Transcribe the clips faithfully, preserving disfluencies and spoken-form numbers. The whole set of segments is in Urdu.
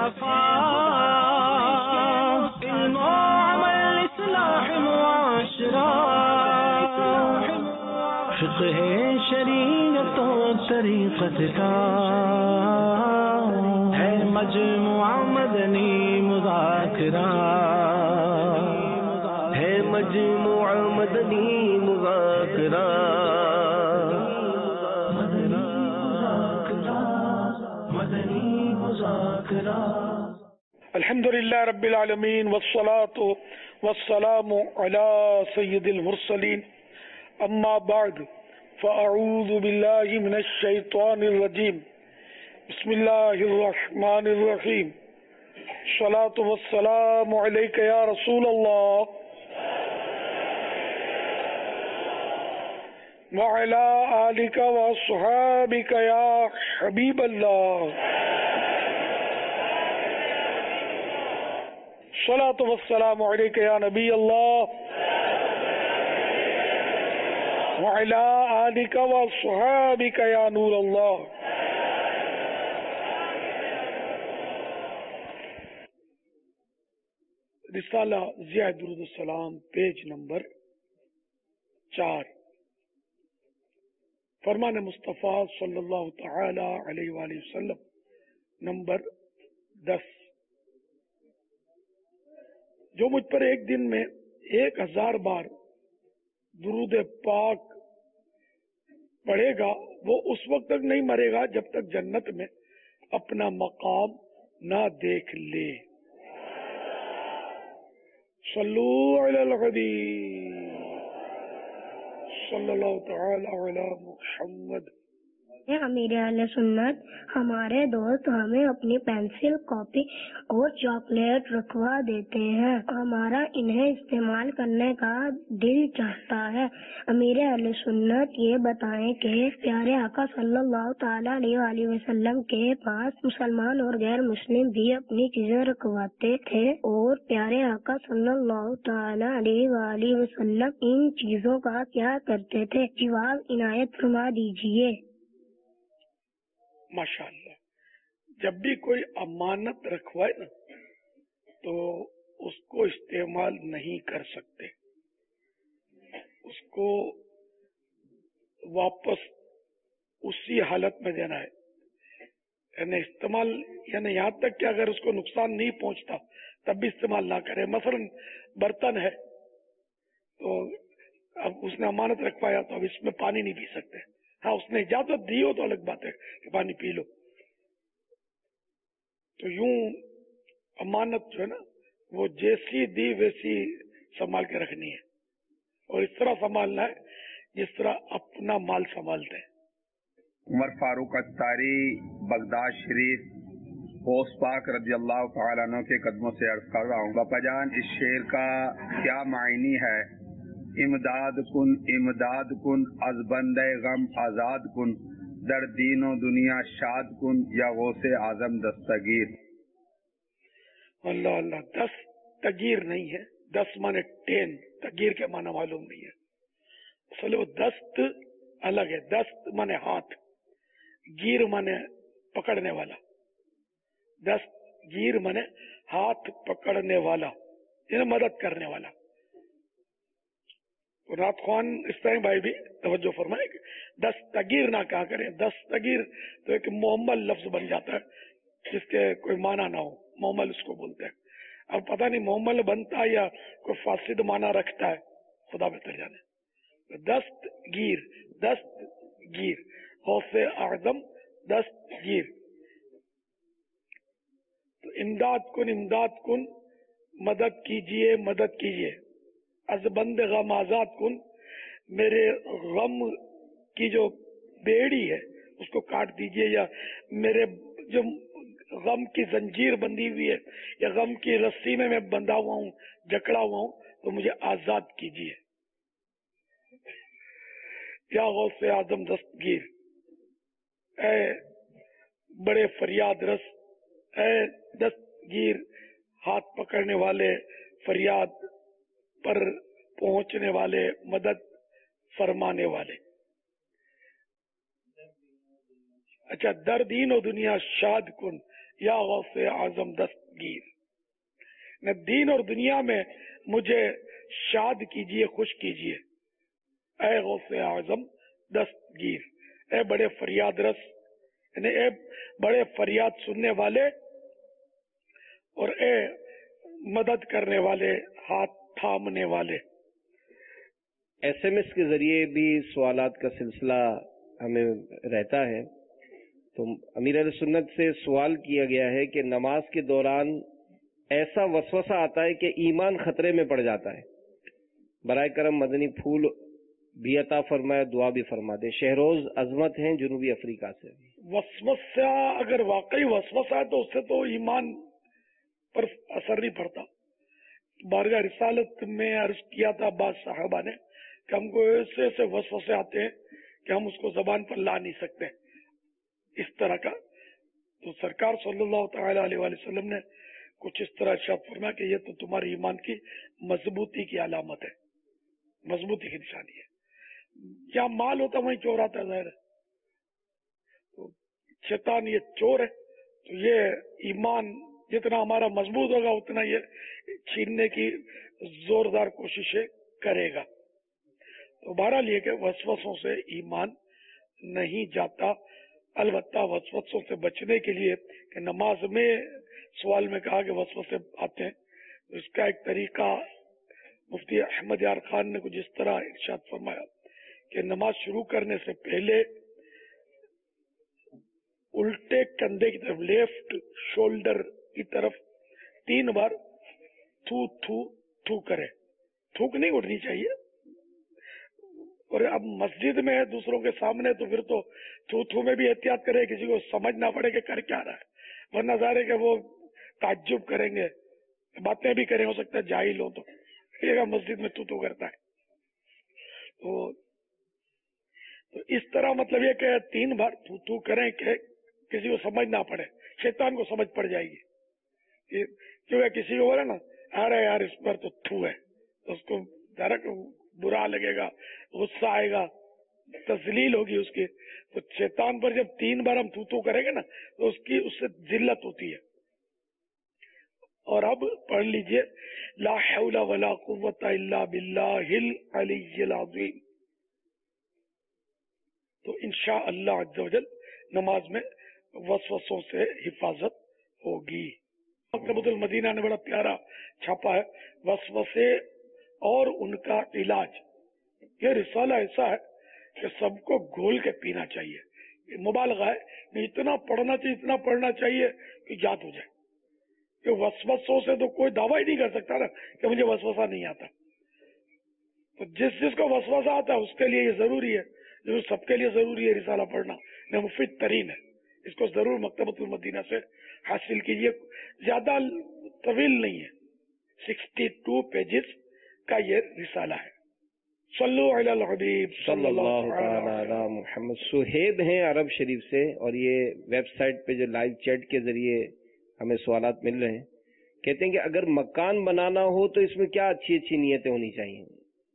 مصطفیٰ علم و عمل اصلاح معاشرہ فقہ شریعت و طریقت کا ہے مجموعہ مدنی مذاکرہ ہے مجموعہ مدنی مذاکرہ الحمد للہ رب العالمین والصلاة والسلام علی سید المرسلین اما بعد فاعوذ باللہ من الشیطان الرجیم بسم اللہ الرحمن الرحیم الصلاة والسلام علیک یا رسول اللہ وعلی آلک واصحابک یا حبیب اللہ الصلاة والسلام علیک یا نبی اللہ وعلی آلک واصحابک یا نور اللہ. رسالہ ضیاء درود السلام پیج نمبر چار. فرمان مصطفیٰ صلی اللہ تعالی علیہ وآلہ وسلم نمبر دس. جو مجھ پر ایک دن میں ایک ہزار بار درود پاک پڑھے گا وہ اس وقت تک نہیں مرے گا جب تک جنت میں اپنا مقام نہ دیکھ لے. صلو علی الحبیب صلی اللہ تعالی علی محمد. امیر اہل سنت ہمارے دوست ہمیں اپنی پینسل کاپی اور چاکلیٹ رکھوا دیتے ہیں. ہمارا انہیں استعمال کرنے کا دل چاہتا ہے. امیر اہل سنت یہ بتائیں کہ پیارے آقا صلی اللہ تعالی علیہ وآلہ وسلم کے پاس مسلمان اور غیر مسلم بھی اپنی چیزیں رکھواتے تھے اور پیارے آقا صلی اللہ تعالی علیہ وآلہ وسلم ان چیزوں کا کیا کرتے تھے؟ جواب عنایت فرما دیجیے. ماشاء اللہ. جب بھی کوئی امانت رکھوائے نا تو اس کو استعمال نہیں کر سکتے، اس کو واپس اسی حالت میں دینا ہے. یعنی استعمال یعنی یہاں تک کہ اگر اس کو نقصان نہیں پہنچتا تب بھی استعمال نہ کرے. مثلا برتن ہے تو اب اس نے امانت رکھوایا تو اب اس میں پانی نہیں پی سکتے. ہاں اس نے اجازت دی ہو تو الگ بات ہے کہ پانی پی لو. تو یوں امانت جو ہے نا وہ جیسی دی ویسی سنبھال کے رکھنی ہے اور اس طرح سنبھالنا ہے جس طرح اپنا مال سنبھالتے ہیں. عمر فاروق اتاری بغداد شریف غوث پاک رضی اللہ تعالیٰ عنہ کے قدموں سے عرض کر رہا ہوں. باپا جان اس شعر کا کیا معنی ہے؟ امداد کن امداد کن از بندے غم آزاد کن در دین و دنیا شاد کن یا غوث اعظم دستگیر. اللہ اللہ. دستگیر نہیں ہے، دس مانے ٹین، تگیر کے معنی معلوم نہیں ہے. اصل وہ دست الگ ہے. دست مانے ہاتھ، گیر مانے پکڑنے والا. دست گیر مانے ہاتھ پکڑنے والا یعنی مدد کرنے والا. رات خوان اسلامی بھائی بھی توجہ فرمائے کہ دستگیر نہ کہا کریں. دستگیر تو ایک محمل لفظ بن جاتا ہے جس کے کوئی معنی نہ ہو، محمل اس کو بولتے ہیں. اب پتہ نہیں محمل بنتا ہے یا کوئی فاسد معنی رکھتا ہے، خدا بہتر جانے. دستگیر دستگیر غوث اعظم دستگیر. تو امداد کن امداد کن مدد کیجئے مدد کیجئے. از بند غم آزاد کن، میرے غم کی جو بیڑی ہے اس کو کاٹ دیجئے، یا میرے جو غم کی زنجیر بندھی ہوئی ہے یا غم کی رسی میں میں بندھا ہوا ہوں، جکڑا ہوا ہوں، تو مجھے آزاد کیجئے. یا غوث اعظم دستگیر، اے بڑے فریاد رس، اے دستگیر ہاتھ پکڑنے والے، فریاد پر پہنچنے والے، مدد فرمانے والے. اچھا، در دین و دنیا شاد کن، یا غوث اعظم دستگیر، نہ دین اور دنیا میں مجھے شاد کیجئے، خوش کیجئے، اے غوث اعظم دستگیر، اے بڑے فریاد رس، یعنی اے بڑے فریاد سننے والے اور اے مدد کرنے والے، ہاتھ تھامنے والے۔ ایس ایم ایس کے ذریعے بھی سوالات کا سلسلہ ہمیں رہتا ہے، تو امیر اہل سنت سے سوال کیا گیا ہے کہ نماز کے دوران ایسا وسوسہ آتا ہے کہ ایمان خطرے میں پڑ جاتا ہے، برائے کرم مدنی پھول بھی عطا فرمائے، دعا بھی فرما دے۔ شہروز عظمت ہیں جنوبی افریقہ سے۔ وسوسہ اگر واقعی وسوسہ ہے تو اس سے تو ایمان پر اثر نہیں پڑتا۔ بارگاہ رسالت میں عرض کیا تھا بعض صحابہ نے کہ ہم کو ایسے ایسے وسوسے آتے ہیں کہ ہم اس کو زبان پر لا نہیں سکتے، اس طرح کا۔ تو سرکار صلی اللہ تعالی علیہ وآلہ وسلم نے کچھ اس طرح ارشاد فرمایا کہ یہ تو تمہاری ایمان کی مضبوطی کی علامت ہے، مضبوطی کی نشانی ہے۔ جہاں مال ہوتا وہیں چور آتا ہے، ظاہر ہے۔ تو شیطان یہ چور ہے، تو یہ ایمان جتنا ہمارا مضبوط ہوگا اتنا یہ چھیننے کی زوردار کوششیں کرے گا۔ تو بہرحال یہ کہ وسوسوں سے ایمان نہیں جاتا، البتہ وسوسوں سے بچنے کے لیے کہ نماز میں سوال میں کہا کہ وسوسے آتے ہیں، اس کا ایک طریقہ مفتی احمد یار خان نے کچھ اس طرح ارشاد فرمایا کہ نماز شروع کرنے سے پہلے الٹے کندھے کی طرف، لیفٹ شولڈر کی طرف تین بار تھو تھو تھو کرے، تھوک نہیں اٹھنی چاہیے۔ اور اب مسجد میں ہے دوسروں کے سامنے تو پھر تو تھو تھو میں بھی احتیاط کرے، کسی کو سمجھ نہ پڑے کہ کر کیا رہا ہے، ورنہ ظاہر ہے کہ وہ تعجب کریں گے، باتیں بھی کریں، ہو سکتا ہے جاہل ہو تو یہ مسجد میں تو تو کرتا ہے۔ تو تو اس طرح مطلب یہ کہ تین بار تو تو کریں کہ کسی کو سمجھ نہ پڑے، شیطان کو سمجھ پڑ جائے گی، کیونکہ کسی کو بولے نا ارے یار اس پر تو تھو ہے، تو اس کو ذرا برا لگے گا، غصہ آئے گا، تذلیل ہوگی اس کی۔ تو شیطان پر جب تین بار ہم تھو تو کریں گے نا تو اس کی اس سے ذلت ہوتی ہے۔ اور اب پڑھ لیجئے لا حول ولا قوت الا باللہ العلی العظیم، تو انشاءاللہ عز و جل نماز میں وسوسوں سے حفاظت ہوگی۔ مکتبۃ المدینہ نے بڑا پیارا چھاپا ہے وسوسے اور ان کا علاج۔ یہ رسالہ ایسا ہے کہ سب کو گھول کے پینا چاہیے، مبالغہ ہے، اتنا پڑھنا چاہیے، اتنا پڑھنا چاہیے کہ یاد ہو جائے۔ کہ وسوسوں سے تو کوئی دعویٰ ہی نہیں کر سکتا نا کہ مجھے وسوسہ نہیں آتا۔ تو جس جس کو وسوسہ آتا ہے اس کے لیے یہ ضروری ہے، جو سب کے لیے ضروری ہے رسالہ پڑھنا، یہ مفید ترین ہے، اس کو ضرور مکتبۃ المدینہ سے حاصل کیجیے۔ زیادہ طویل نہیں ہے، سکسٹی ٹو پیجز کا یہ رسالہ ہے۔ صلو علی الحبیب صلی اللہ تعالی علی محمد۔ سہیب ہیں عرب شریف سے، اور یہ ویب سائٹ پہ جو لائیو چیٹ کے ذریعے ہمیں سوالات مل رہے ہیں، کہتے ہیں کہ اگر مکان بنانا ہو تو اس میں کیا اچھی اچھی نیتیں ہونی چاہیے؟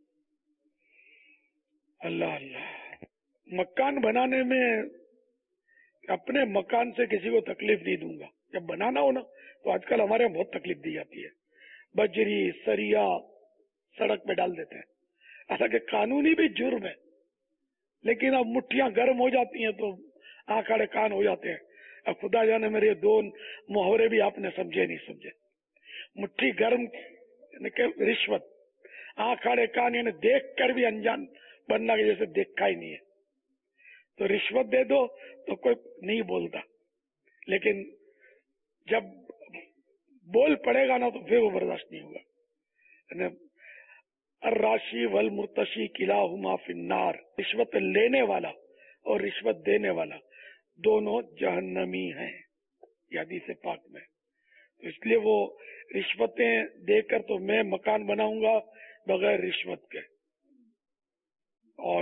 اللہ اللہ، مکان بنانے میں اپنے مکان سے کسی کو تکلیف نہیں دوں گا۔ جب بنانا ہو نا تو آج کل ہمارے یہاں بہت تکلیف دی جاتی ہے، بجری سریا سڑک پہ ڈال دیتے ہیں، حالانکہ قانونی بھی جرم ہے، لیکن اب مٹھیاں گرم ہو جاتی ہیں تو آنکھ آڑے کان ہو جاتے ہیں۔ اب خدا جانے میرے دو محاورے بھی آپ نے سمجھے نہیں سمجھے۔ مٹھی گرم یعنی کہ رشوت، آنکھ آڑے کان یعنی دیکھ کر بھی انجان بننا کہ جیسے دیکھا ہی نہیں ہے۔ تو رشوت دے دو تو کوئی نہیں بولتا، لیکن جب بول پڑے گا نا تو پھر وہ برداشت نہیں ہوگا۔ الراشی والمرتشی کلاہما فی النار، رشوت لینے والا اور رشوت دینے والا دونوں جہنمی ہیں، یہ حدیث پاک میں۔ تو اس لیے وہ رشوتیں دے کر تو میں مکان بناؤں گا بغیر رشوت کے، اور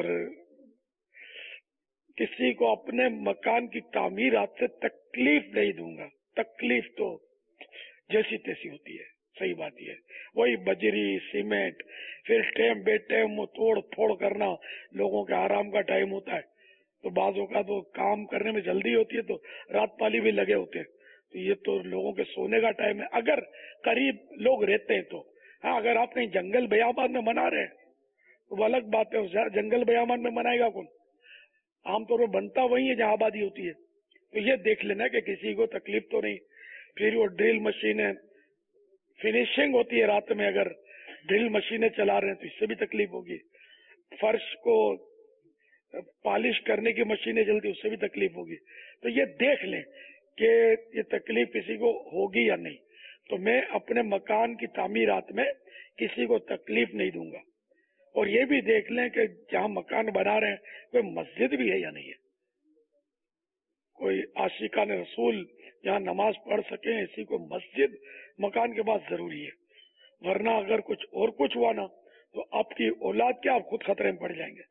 کسی کو اپنے مکان کی تعمیرات سے تکلیف نہیں دوں گا۔ تکلیف تو جیسی تیسی ہوتی ہے، صحیح بات یہ ہے، وہی بجری سیمنٹ، پھر ٹائم بے ٹائم توڑ پھوڑ کرنا، لوگوں کے آرام کا ٹائم ہوتا ہے تو بعضوں کا تو کام کرنے میں جلدی ہوتی ہے تو رات پالی بھی لگے ہوتے ہیں، تو یہ تو لوگوں کے سونے کا ٹائم ہے. اگر قریب لوگ رہتے ہیں تو ہاں، اگر آپ کہیں جنگل بیابان میں منا رہے ہیں تو وہ الگ بات ہے. جنگل بیابان میں منائے گا کون؟ عام طور پر بنتا وہی ہے جہاں آبادی ہوتی ہے. تو یہ دیکھ لینا کہ کسی کو تکلیف تو نہیں. پھر وہ ڈرل مشینیں فنیشنگ ہوتی ہے رات میں، اگر ڈرل مشینیں چلا رہے ہیں تو اس سے بھی تکلیف ہوگی. فرش کو پالش کرنے کی مشینیں چلتی، اس سے بھی تکلیف ہوگی. تو یہ دیکھ لیں کہ یہ تکلیف کسی کو ہوگی یا نہیں. تو میں اپنے مکان کی تعمیرات میں کسی کو تکلیف نہیں دوں گا. اور یہ بھی دیکھ لیں کہ جہاں مکان بنا رہے ہیں کوئی مسجد بھی ہے یا نہیں ہے، کوئی عاشقان رسول جہاں نماز پڑھ سکیں ایسی کوئی مسجد مکان کے پاس ضروری ہے. ورنہ اگر کچھ اور کچھ ہوا نا تو آپ کی اولاد کیا، آپ خود خطرے میں پڑ جائیں گے.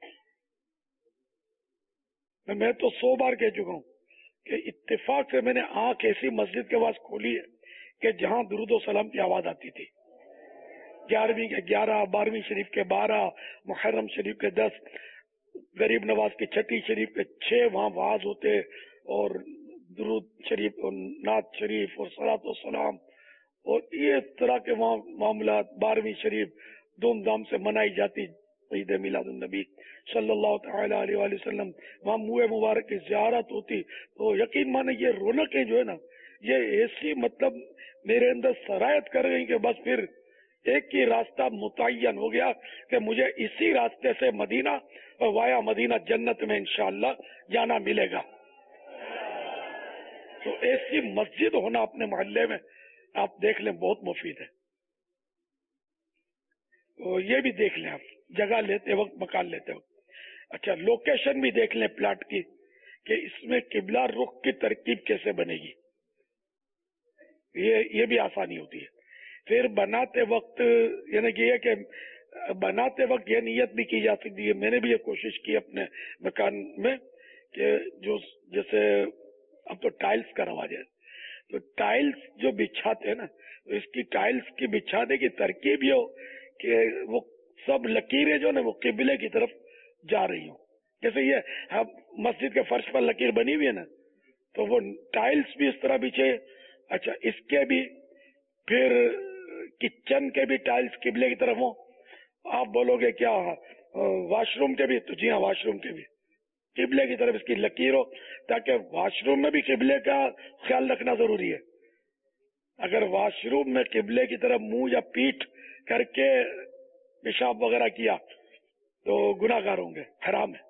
میں تو سو بار کہہ چکا ہوں کہ اتفاق سے میں نے آنکھ ایسی مسجد کے پاس کھولی ہے کہ جہاں درود و سلام کی آواز آتی تھی. گیارہویں کے گیارہ، بارہویں شریف کے بارہ، محرم شریف کے دس، غریب نواز کی چھٹی شریف کے چھ وہاں واز ہوتے، اور درود شریف اور نعت شریف اور صلاۃ و سلام اور یہ طرح کے وہاں معاملات. بارہویں شریف دھوم دھام سے منائی جاتی، عید میلاد النبی صلی اللہ تعالی علیہ وآلہ وسلم. وہاں منہ مبارک کی زیارت ہوتی. تو یقین مانے یہ رونقیں جو ہے نا، یہ ایسی مطلب میرے اندر سرایت کر گئی کہ بس پھر ایک ہی راستہ متعین ہو گیا کہ مجھے اسی راستے سے مدینہ اور وایا مدینہ جنت میں انشاءاللہ جانا ملے گا. تو ایسی مسجد ہونا اپنے محلے میں آپ دیکھ لیں بہت مفید ہے. تو یہ بھی دیکھ لیں آپ جگہ لیتے وقت، مکان لیتے وقت. اچھا، لوکیشن بھی دیکھ لیں پلاٹ کی کہ اس میں قبلہ رخ کی ترکیب کیسے بنے گی. یہ یہ بھی آسانی ہوتی ہے. پھر بناتے وقت یعنی کہ یہ کہ بناتے وقت یہ نیت بھی کی جا سکتی ہے. میں نے بھی یہ کوشش کی اپنے مکان میں کہ جو جیسے اب تو ٹائلز کا رواج ہے، تو ٹائلز جو بچھاتے ہیں نا، تو اس کی ٹائلز کی بچھانے کی ترکیب یہ ہو کہ وہ سب لکیریں جو نا وہ قبلے کی طرف جا رہی ہوں. جیسے یہ مسجد کے فرش پر لکیر بنی ہوئی ہے نا، تو وہ ٹائلز بھی اس طرح بچھے. اچھا، اس کے بھی پھر کچن کے بھی ٹائلز قبلے کی طرف ہوں. آپ بولو گے کیا واش روم کے بھی؟ تو جی ہاں، واش روم کے بھی قبلے کی طرف اس کی لکیر ہو، تاکہ واش روم میں بھی قبلے کا خیال رکھنا ضروری ہے. اگر واش روم میں قبلے کی طرف منہ یا پیٹھ کر کے پیشاب وغیرہ کیا تو گناہ گار ہوں گے، حرام ہے.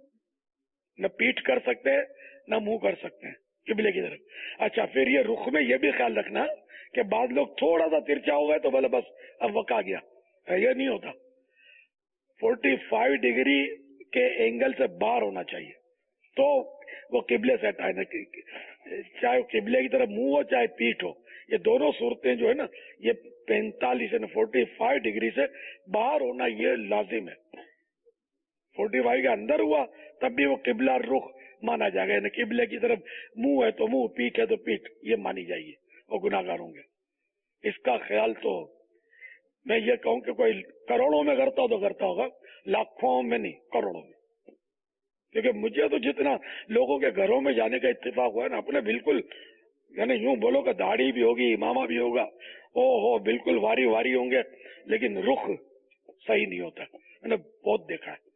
نہ پیٹھ کر سکتے نہ منہ کر سکتے ہیں قبلے کی طرف. اچھا، پھر یہ رخ میں یہ بھی خیال رکھنا کہ بعض لوگ تھوڑا سا ترچا ہو گئے تو بولے بس اب وقع گیا. یہ نہیں ہوتا. فورٹی فائیو ڈگری کے اینگل سے باہر ہونا چاہیے تو وہ قبلے سے ہٹائے نا، چاہے قبلے کی طرف منہ ہو چاہے پیٹھ ہو. یہ دونوں صورتیں جو ہے نا، یہ پینتالیس یعنی فورٹی فائیو ڈگری سے باہر ہونا یہ لازم ہے. فورٹی فائیو کے اندر ہوا تب بھی وہ قبلہ رخ مانا جائے گا. یعنی قبلے کی طرف منہ ہے تو منہ، پیٹھ ہے تو پیٹھ، یہ مانی جائیے اور گناہ گار ہوں گے. اس کا خیال تو میں یہ کہوں کہ کوئی کروڑوں میں کرتا ہو تو کرتا ہوگا، لاکھوں میں نہیں، کروڑوں میں. کیونکہ مجھے تو جتنا لوگوں کے گھروں میں جانے کا اتفاق ہوا ہے نا، اپنے بالکل یعنی یوں بولو کہ داڑھی بھی ہوگی، امامہ بھی ہوگا، او ہو بالکل واری واری ہوں گے، لیکن رخ صحیح نہیں ہوتا. میں نے بہت دیکھا ہے.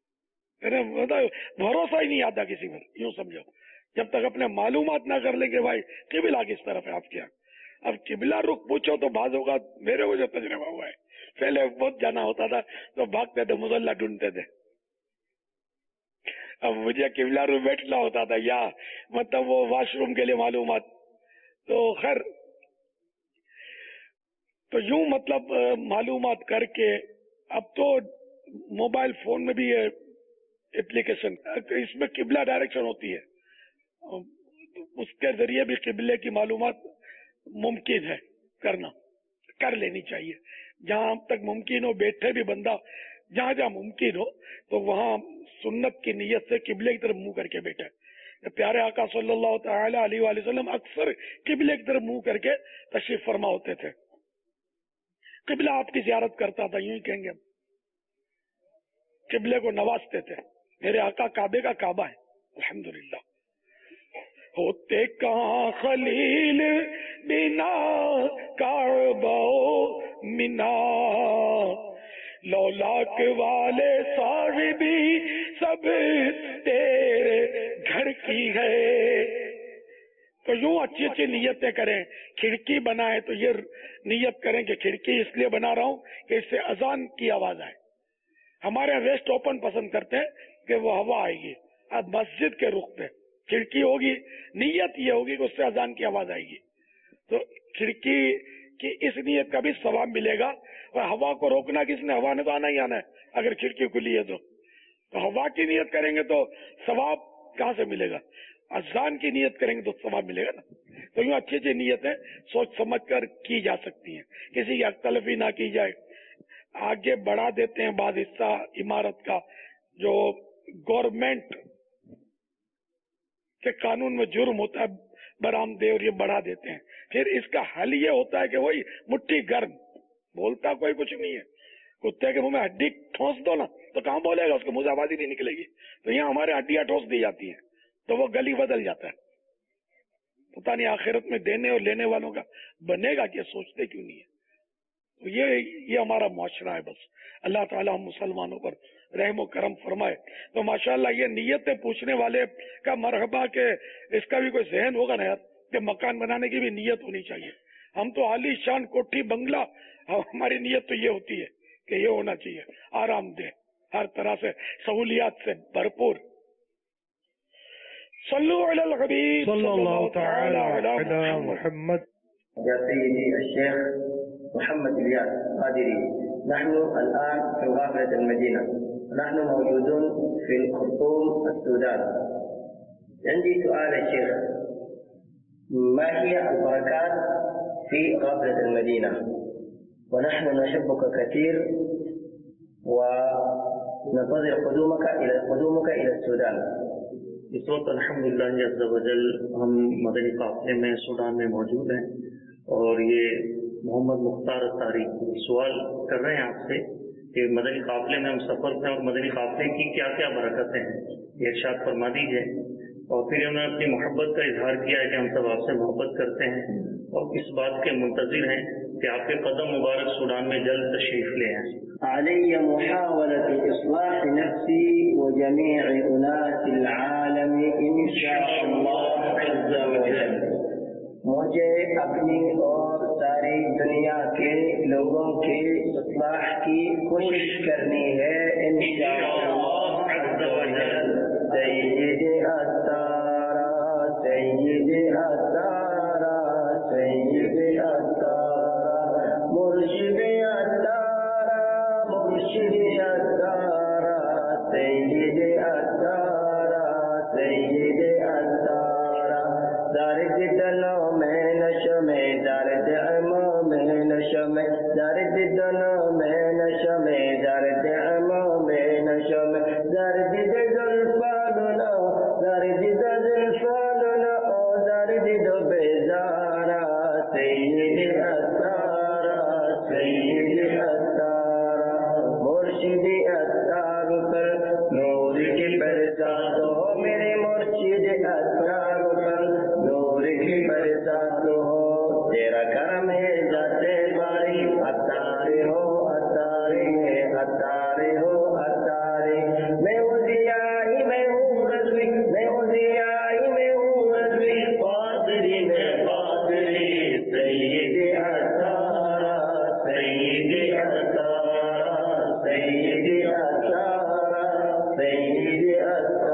بھروسہ ہی نہیں آتا کسی پر. یوں سمجھو جب تک اپنے معلومات نہ کر لیں کہ بھائی قبلہ کس طرف ہے آپ کے یہاں. اب قبلہ رخ پوچھو تو بعض اوقات میرے کو جو تجربہ ہوا ہے، پہلے بہت جانا ہوتا تھا تو بھاگتے تھے، مصلی ڈھونڈتے تھے. اب مجھے قبلہ رخ بیٹھنا ہوتا تھا یا مطلب وہ واش روم کے لیے معلومات. تو خیر، تو یوں مطلب معلومات کر کے اب تو موبائل فون میں بھی یہ اپلیکیشن، اس میں قبلہ ڈائریکشن ہوتی ہے، اس کے ذریعے بھی قبلے کی معلومات ممکن ہے کرنا، کر لینی چاہیے. جہاں تک ممکن ہو بیٹھے بھی بندہ، جہاں جہاں ممکن ہو تو وہاں سنت کی نیت سے قبلے کی طرف منہ کر کے بیٹھے. پیارے آقا صلی اللہ تعالی علیہ وآلہ وسلم اکثر قبلے کی طرف منہ کر کے تشریف فرما ہوتے تھے. قبلہ آپ کی زیارت کرتا تھا، یوں ہی کہیں گے، قبلے کو نوازتے تھے. میرے آقا کعبے کا کعبہ ہے الحمدللہ. ہوتے کہاں خلیل بنا کعبہ منا، لولاک والے صاحبی سب تیرے گھر کی ہے۔ تو یوں اچھی اچھی نیتیں کریں، کھڑکی بنائیں تو یہ نیت کریں کہ کھڑکی اس لیے بنا رہا ہوں کہ اس سے اذان کی آواز آئے۔ ہمارے ویسٹ اوپن پسند کرتے ہیں کہ وہ ہوا آئے گی، اب مسجد کے رخ پہ کھڑکی ہوگی، نیت یہ ہوگی کہ اس سے اذان کی آواز آئے گی، تو کھڑکی کی اس نیت کا بھی ثواب ملے گا۔ اور ہوا کو روکنا کس نے؟ ہوا نے تو آنا ہی آنا ہے اگر کھڑکی کھلی ہے تو تو ہوا کی نیت کریں گے تو ثواب کہاں سے ملے گا؟ اذان کی نیت کریں گے تو ثواب ملے گا نا۔ تو یوں اچھی اچھی نیتیں سوچ سمجھ کر کی جا سکتی ہیں، کسی کی حق تلفی نہ کی جائے۔ آگے بڑھا دیتے ہیں بعض حصہ عمارت کا جو گورنمنٹ کے قانون میں جرم ہوتا ہے برآمدے، اور یہ بڑھا دیتے ہیں۔ پھر اس کا حل یہ ہوتا ہے کہ وہی مٹھی گرم، بولتا کوئی کچھ نہیں ہے، کتے کے منہ میں ہڈی ٹھونس دو نا تو کہاں بولے گا، اس کے منہ سے آواز ہی نہیں نکلے گی۔ تو یہاں ہمارے ہڈیاں ٹھونس دی جاتی ہیں تو وہ گلی بدل جاتا ہے۔ پتہ نہیں آخرت میں دینے اور لینے والوں کا بنے گا کیا، سوچتے کیوں نہیں ہے۔ تو یہ یہ ہمارا معاشرہ ہے۔ بس اللہ تعالیٰ ہم مسلمانوں پر رحم و کرم فرمائے۔ تو ماشاءاللہ یہ نیتیں پوچھنے والے کا مرحبا کہ اس کا بھی کوئی ذہن ہوگا نا یار کہ مکان بنانے کی بھی نیت ہونی چاہیے۔ ہم تو عالی شان کوٹھی بنگلہ، ہماری نیت تو یہ ہوتی ہے کہ یہ ہونا چاہیے آرام دہ، ہر طرح سے سہولیات سے بھرپور۔ صلو علی الحبیب صلی اللہ تعالی علی محمد۔ يا سيدي الشيخ محمد الياس قادري، نحن الآن في غابة المدينة، نحن موجودون في الخرطوم السودان. عندي سؤال يا شيخ، ما هي البركات في غابة المدينة؟ ونحن نحبك كثير وننتظر قدومك إلى قدومك إلى السودان. اس وقت الحمدللہ عز و جل ہم مدنی قافلے میں سوڈان میں موجود ہیں، اور یہ محمد مختار اتاری سوال کر رہے ہیں آپ سے کہ مدنی قافلے میں ہم سفر میں، اور مدنی قافلے کی کیا کیا برکتیں ہیں، یہ ارشاد فرما دیجیے۔ اور پھر انہوں نے اپنی محبت کا اظہار کیا ہے کہ ہم سب آپ سے محبت کرتے ہیں اور اس بات کے منتظر ہیں کہ آپ کے قدم مبارک سوڈان میں جلد تشریف لے آئیں۔ علي محاولة إصلاح نفسي وجميع أناس العالم إن شاء الله عز وجل. مجھے اپنی اور ساری دنیا کے لوگوں کے اصلاح کی کوشش کرنی ہے ان شاء اللہ عز وجل. سید اتارا سید اتارا سید اتارا مرشد اتارا مرشد اتارا سید اتارا سید اتارا. درد دلوں میں نشم درد امو میں نشم درد دلوں میں نشم درد امو میں نشم درد زلفاننا درد زلفاننا درد دو بیزارا سید اتارا سید اتارا مرشد اتار پر نور کی برسات ہو میرے مرشد اتار پر نور کی برسات ہو. تیرا کرم ہے جاتے باری اتارے ہو اتارے اتارے ہو اتارے. میں ہوں ضیائی میں ہوں رضوی میں ہوں ضیائی میں ہوں رضوی قادری میں قادری سید اتارا سید اتارا سید اتارا سید اتارا.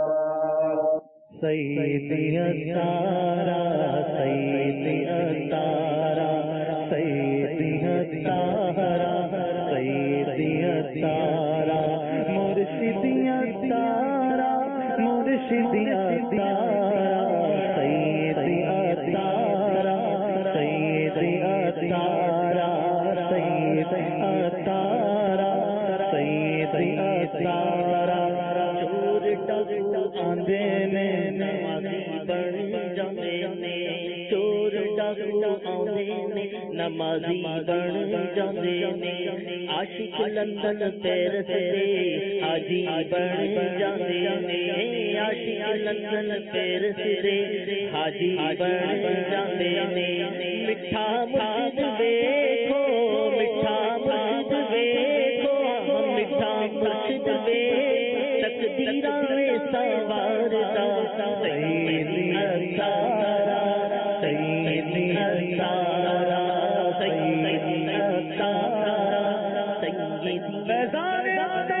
سیدی اتارا سیدی اتارا سیدی اتارا سیدی اتارا مرشدی اتارا مرشدی اتارا سیدی اتارا سیدی اتارا سیدی اتارا سیدی اتارا. چور ڈاکو آندے نے نمازی بن جاندے نے چور डाकू आउंदे ने नमाजी बन जांदे ने आशिक लंदन पेरिस दे हाजी बन जांदे ने आशिक लंदन पेरिस दे हाजी बन जांदे ने मिठा मुर्शिद देखो मिठा मुर्शिद देखो हम मिठा मुर्शिद दे तकदीरां में सवारता सैयदी अतारा सैयदी अतारा सैयदी अतारा सैयदी मैदान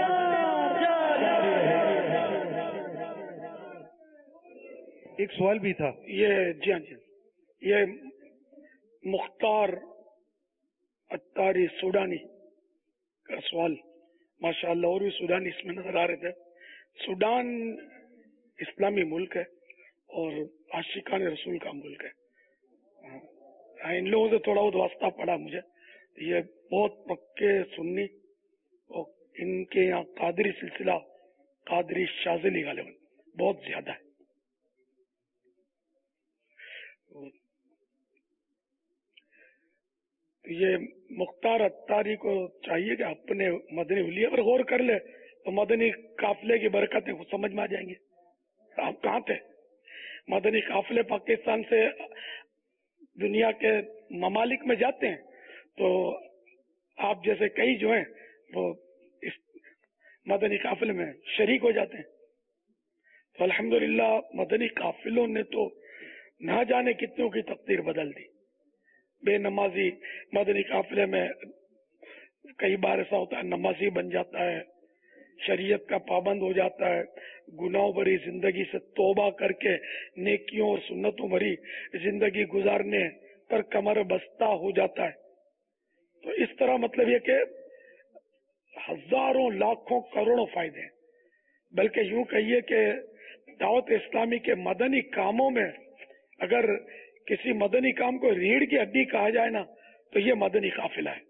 एक सवाल भी था। ये जी हाँ जी ये मुख्तार अत्तारी सूडानी का सवाल माशाअल्लाह, और भी सूडानी इसमें नजर आ रहे थे। सूडान इस्लामी मुल्क है और आशिकान रसूल का मुल्क है। इन लोगों से थोड़ा बहुत वास्ता पड़ा मुझे। ये बहुत पक्के सुन्नी और इनके यहाँ कादरी सिलसिला कादरी शाज़िली गालिबन बहुत ज्यादा है। ये मुख्तार अत्तारी को चाहिए कि अपने मदनी हुलिया पर गौर कर ले तो मदनी काफिले की बरकतें कुछ समझ में आ जाएंगे। आप कहाँ थे? मदनी काफिले पाकिस्तान से दुनिया के ममालिक में जाते हैं तो आप जैसे कई जो हैं वो इस मदनी काफिले में शरीक हो जाते हैं। तो अल्हम्दुलिल्लाह मदनी काफिलों ने तो ना जाने कितनों की तकदीर बदल दी। बेनमाजी मदनी काफिले में कई बार ऐसा होता है नमाजी बन जाता है, शरीयत का पाबंद हो जाता है, गुनाहों भरी जिंदगी से तौबा करके नेकियों और सुन्नतों भरी जिंदगी गुजारने पर कमर बस्ता हो जाता है। तो इस तरह मतलब ये कि हजारों लाखों करोड़ों फायदे हैं। बल्कि यूं कहिए कि दावत इस्लामी के मदनी कामों में अगर किसी मदनी काम को रीढ़ की हड्डी कहा जाए ना तो ये मदनी काफिला है।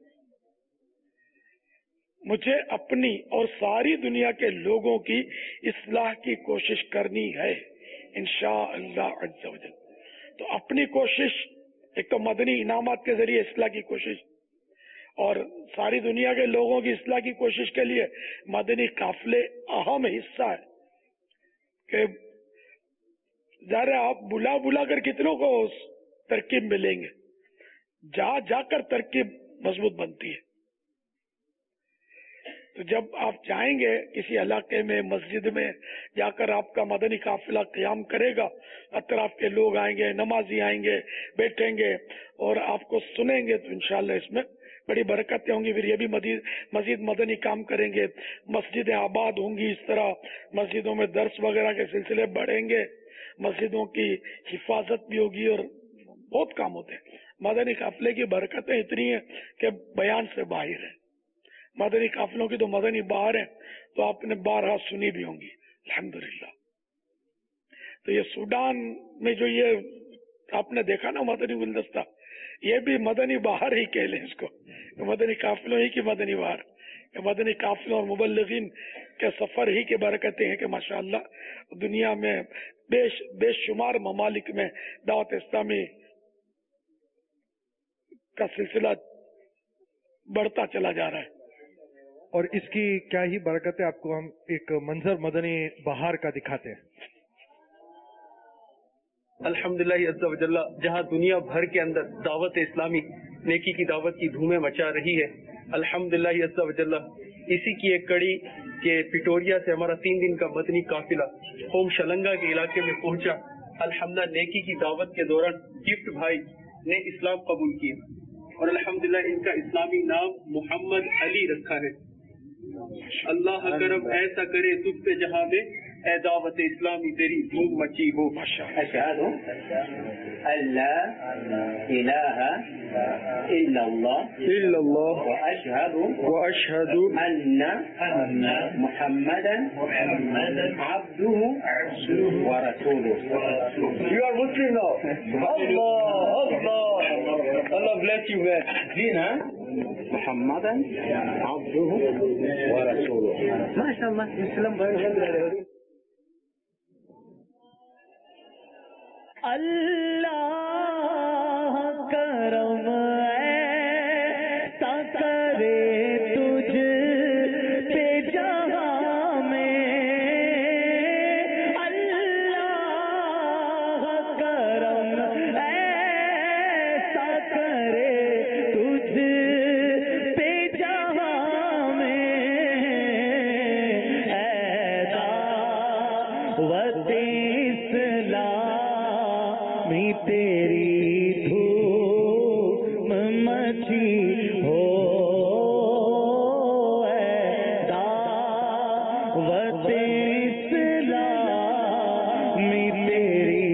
मुझे अपनी और सारी दुनिया के लोगों की इस्लाह की कोशिश करनी है इंशाअल्लाह अज़्ज़ा वजल। तो अपनी कोशिश एक तो मदनी इनामात के जरिए इस्लाह की कोशिश और सारी दुनिया के लोगों की इस्लाह की कोशिश के लिए मदनी काफिले अहम हिस्सा है कि ज़रा आप बुला बुला कर कितनों को तरकीब मिलेंगे, जा जाकर तरकीब मजबूत बनती है। तो जब आप जाएंगे किसी इलाके में मस्जिद में जाकर आपका मदनी काफिला क़याम करेगा, अतराफ के लोग आएंगे, नमाजी आएंगे, बैठेंगे और आपको सुनेंगे तो इंशाअल्लाह इसमें बड़ी बरकतें होंगी। फिर ये भी मजीद मजीद मदनी काम करेंगे, मस्जिदें आबाद होंगी, इस तरह मस्जिदों में दर्स वगैरह के सिलसिले बढ़ेंगे, मस्जिदों की हिफाजत भी होगी और बहुत काम होते हैं। मदनी काफिले की बरकतें इतनी है कि बयान से बाहर है। मदनी काफिलों की तो मदनी बाहर है तो आपने बारहा सुनी भी होंगी अल्हम्दुलिल्लाह। तो ये सूडान में जो ये आपने देखा ना मदनी गुलदस्ता, ये भी मदनी बाहर ही कह लें इसको, मदनी काफिलों ही की मदनी बाहर, मदनी काफिलों और मुबल्लिगीन के सफर ही के बरकतें हैं कि माशाअल्लाह दुनिया में बेश बेशुमार ममालिक में दावत इस्लामी का सिलसिला बढ़ता चला जा रहा है। और इसकी क्या ही बरकत है, आपको हम एक मंजर मदनी बहार का दिखाते हैं। अल्हम्दुलिल्लाह अज़्ज़ा वजल्ला, जहाँ दुनिया भर के अंदर दावत इस्लामी नेकी की दावत की धूमें मचा रही है, अल्हम्दुलिल्लाह अज़्ज़ा वजल्ला इसी की एक कड़ी के पिटोरिया से हमारा तीन दिन का मदनी काफिला होम शलंगा के इलाके में पहुंचा। अल्हम्दुलिल्लाह नेकी की दावत के दौरान गिफ्ट भाई ने इस्लाम कबूल किया और अल्हम्दुलिल्लाह इनका इस्लामी नाम मोहम्मद अली रखा है। अल्लाह करम ऐसा करे तुझ पे जहाँ में ए दावत इस्लामी तेरी धूम मची हो। अशहदु अल्ला इलाहा इल्लल्लाह इल्लल्लाह व अशहदु व अशहदु अन्ना मुहम्मदन अब्दुहु व रसूलुहु। You are Muslim now. Allah, Allah, Allah bless you man. Deen, huh? मुहम्मदन अब्दुहु व रसूलुहु। माशाअल्लाह इस्लाम भाई अल्लाह کرم ایسا کرے تجھ پہ جہاں میں، اللہ کرم ایسا کرے تجھ پہ جہاں میں، ایسا وط اسلامی تیری دھوم مچی ہو، ایسا وط اسلامی تیری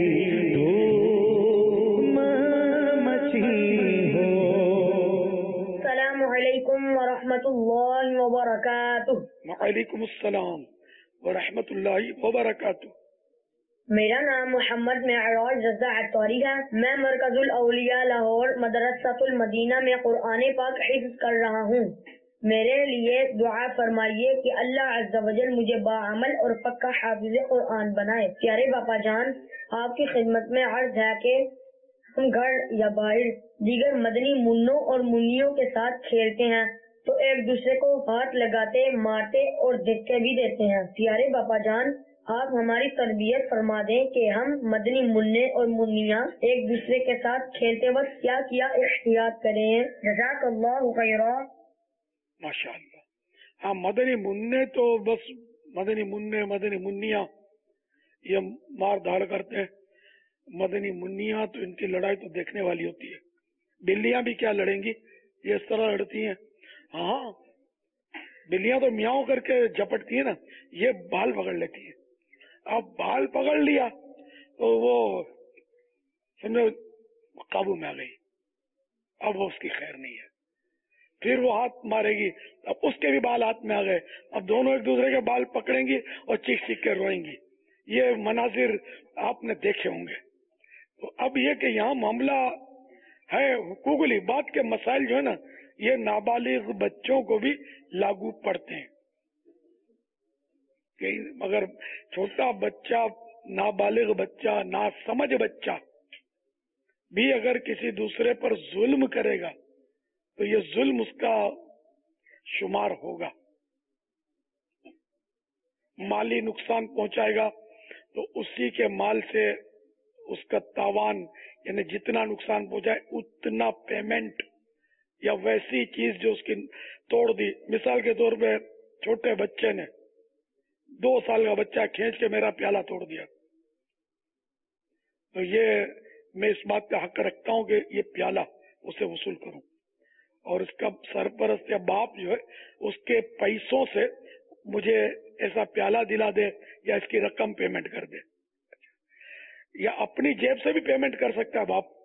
دھوم مچی ہو۔ السلام علیکم ورحمۃ اللہ وبرکاتہ۔ وعلیکم السلام ورحمۃ اللہ وبرکاتہ۔ میرا نام محمد معراج رضا عطاری ہے۔ میں مرکز الاولیاء لاہور مدرسۃ المدینہ میں قرآن پاک حفظ کر رہا ہوں۔ میرے لیے دعا فرمائیے کہ اللہ عز و جل مجھے باعمل اور پکا حافظ قرآن بنائے۔ پیارے باپا جان، آپ کی خدمت میں عرض ہے کہ ہم گھر یا باہر دیگر مدنی منوں اور منیوں کے ساتھ کھیلتے ہیں تو ایک دوسرے کو ہاتھ لگاتے، مارتے اور دھکے بھی دیتے ہیں۔ پیارے باپا جان، آپ ہماری تربیت فرما دیں کہ ہم مدنی منع اور منیاں ایک دوسرے کے ساتھ کھیلتے وقت کیا کیا احتیاط کریں۔ جزاک اللہ خیرا۔ ماشاء اللہ۔ ہاں، مدنی منع تو بس مدنی منع مدنی منیاں یہ مار دھاڑ کرتے ہیں۔ مدنی منیاں تو ان کی لڑائی تو دیکھنے والی ہوتی ہے۔ بلیاں بھی کیا لڑیں گی، یہ اس طرح لڑتی ہیں۔ ہاں، بلیاں تو میاؤں کر کے جھپٹتی ہیں نا، یہ بال پکڑ لیتی ہیں۔ اب بال پکڑ لیا تو وہ سمجھو قابو میں آ گئی، اب وہ اس کی خیر نہیں ہے۔ پھر وہ ہاتھ مارے گی، اب اس کے بھی بال ہاتھ میں آ گئے، اب دونوں ایک دوسرے کے بال پکڑیں گی اور چیخ چیخ کے روئیں گی۔ یہ مناظر آپ نے دیکھے ہوں گے۔ تو اب یہ کہ یہاں معاملہ ہے حقوق العباد کے مسائل جو ہے نا، یہ نابالغ بچوں کو بھی لاگو پڑتے ہیں۔ کہ اگر چھوٹا بچہ، نابالغ بچہ، ناسمجھ بچہ بھی اگر کسی دوسرے پر ظلم کرے گا تو یہ ظلم اس کا شمار ہوگا۔ مالی نقصان پہنچائے گا تو اسی کے مال سے اس کا تاوان، یعنی جتنا نقصان پہنچائے اتنا پیمنٹ، یا ویسی چیز جو اس کی توڑ دی۔ مثال کے طور پہ چھوٹے بچے نے، دو سال کا بچہ کھینچ کے میرا پیالہ توڑ دیا، تو یہ میں اس بات کا حق رکھتا ہوں کہ یہ پیالہ اسے وصول کروں، اور اس کا سرپرست یا باپ جو ہے اس کے پیسوں سے مجھے ایسا پیالہ دلا دے یا اس کی رقم پیمنٹ کر دے، یا اپنی جیب سے بھی پیمنٹ کر سکتا ہے باپ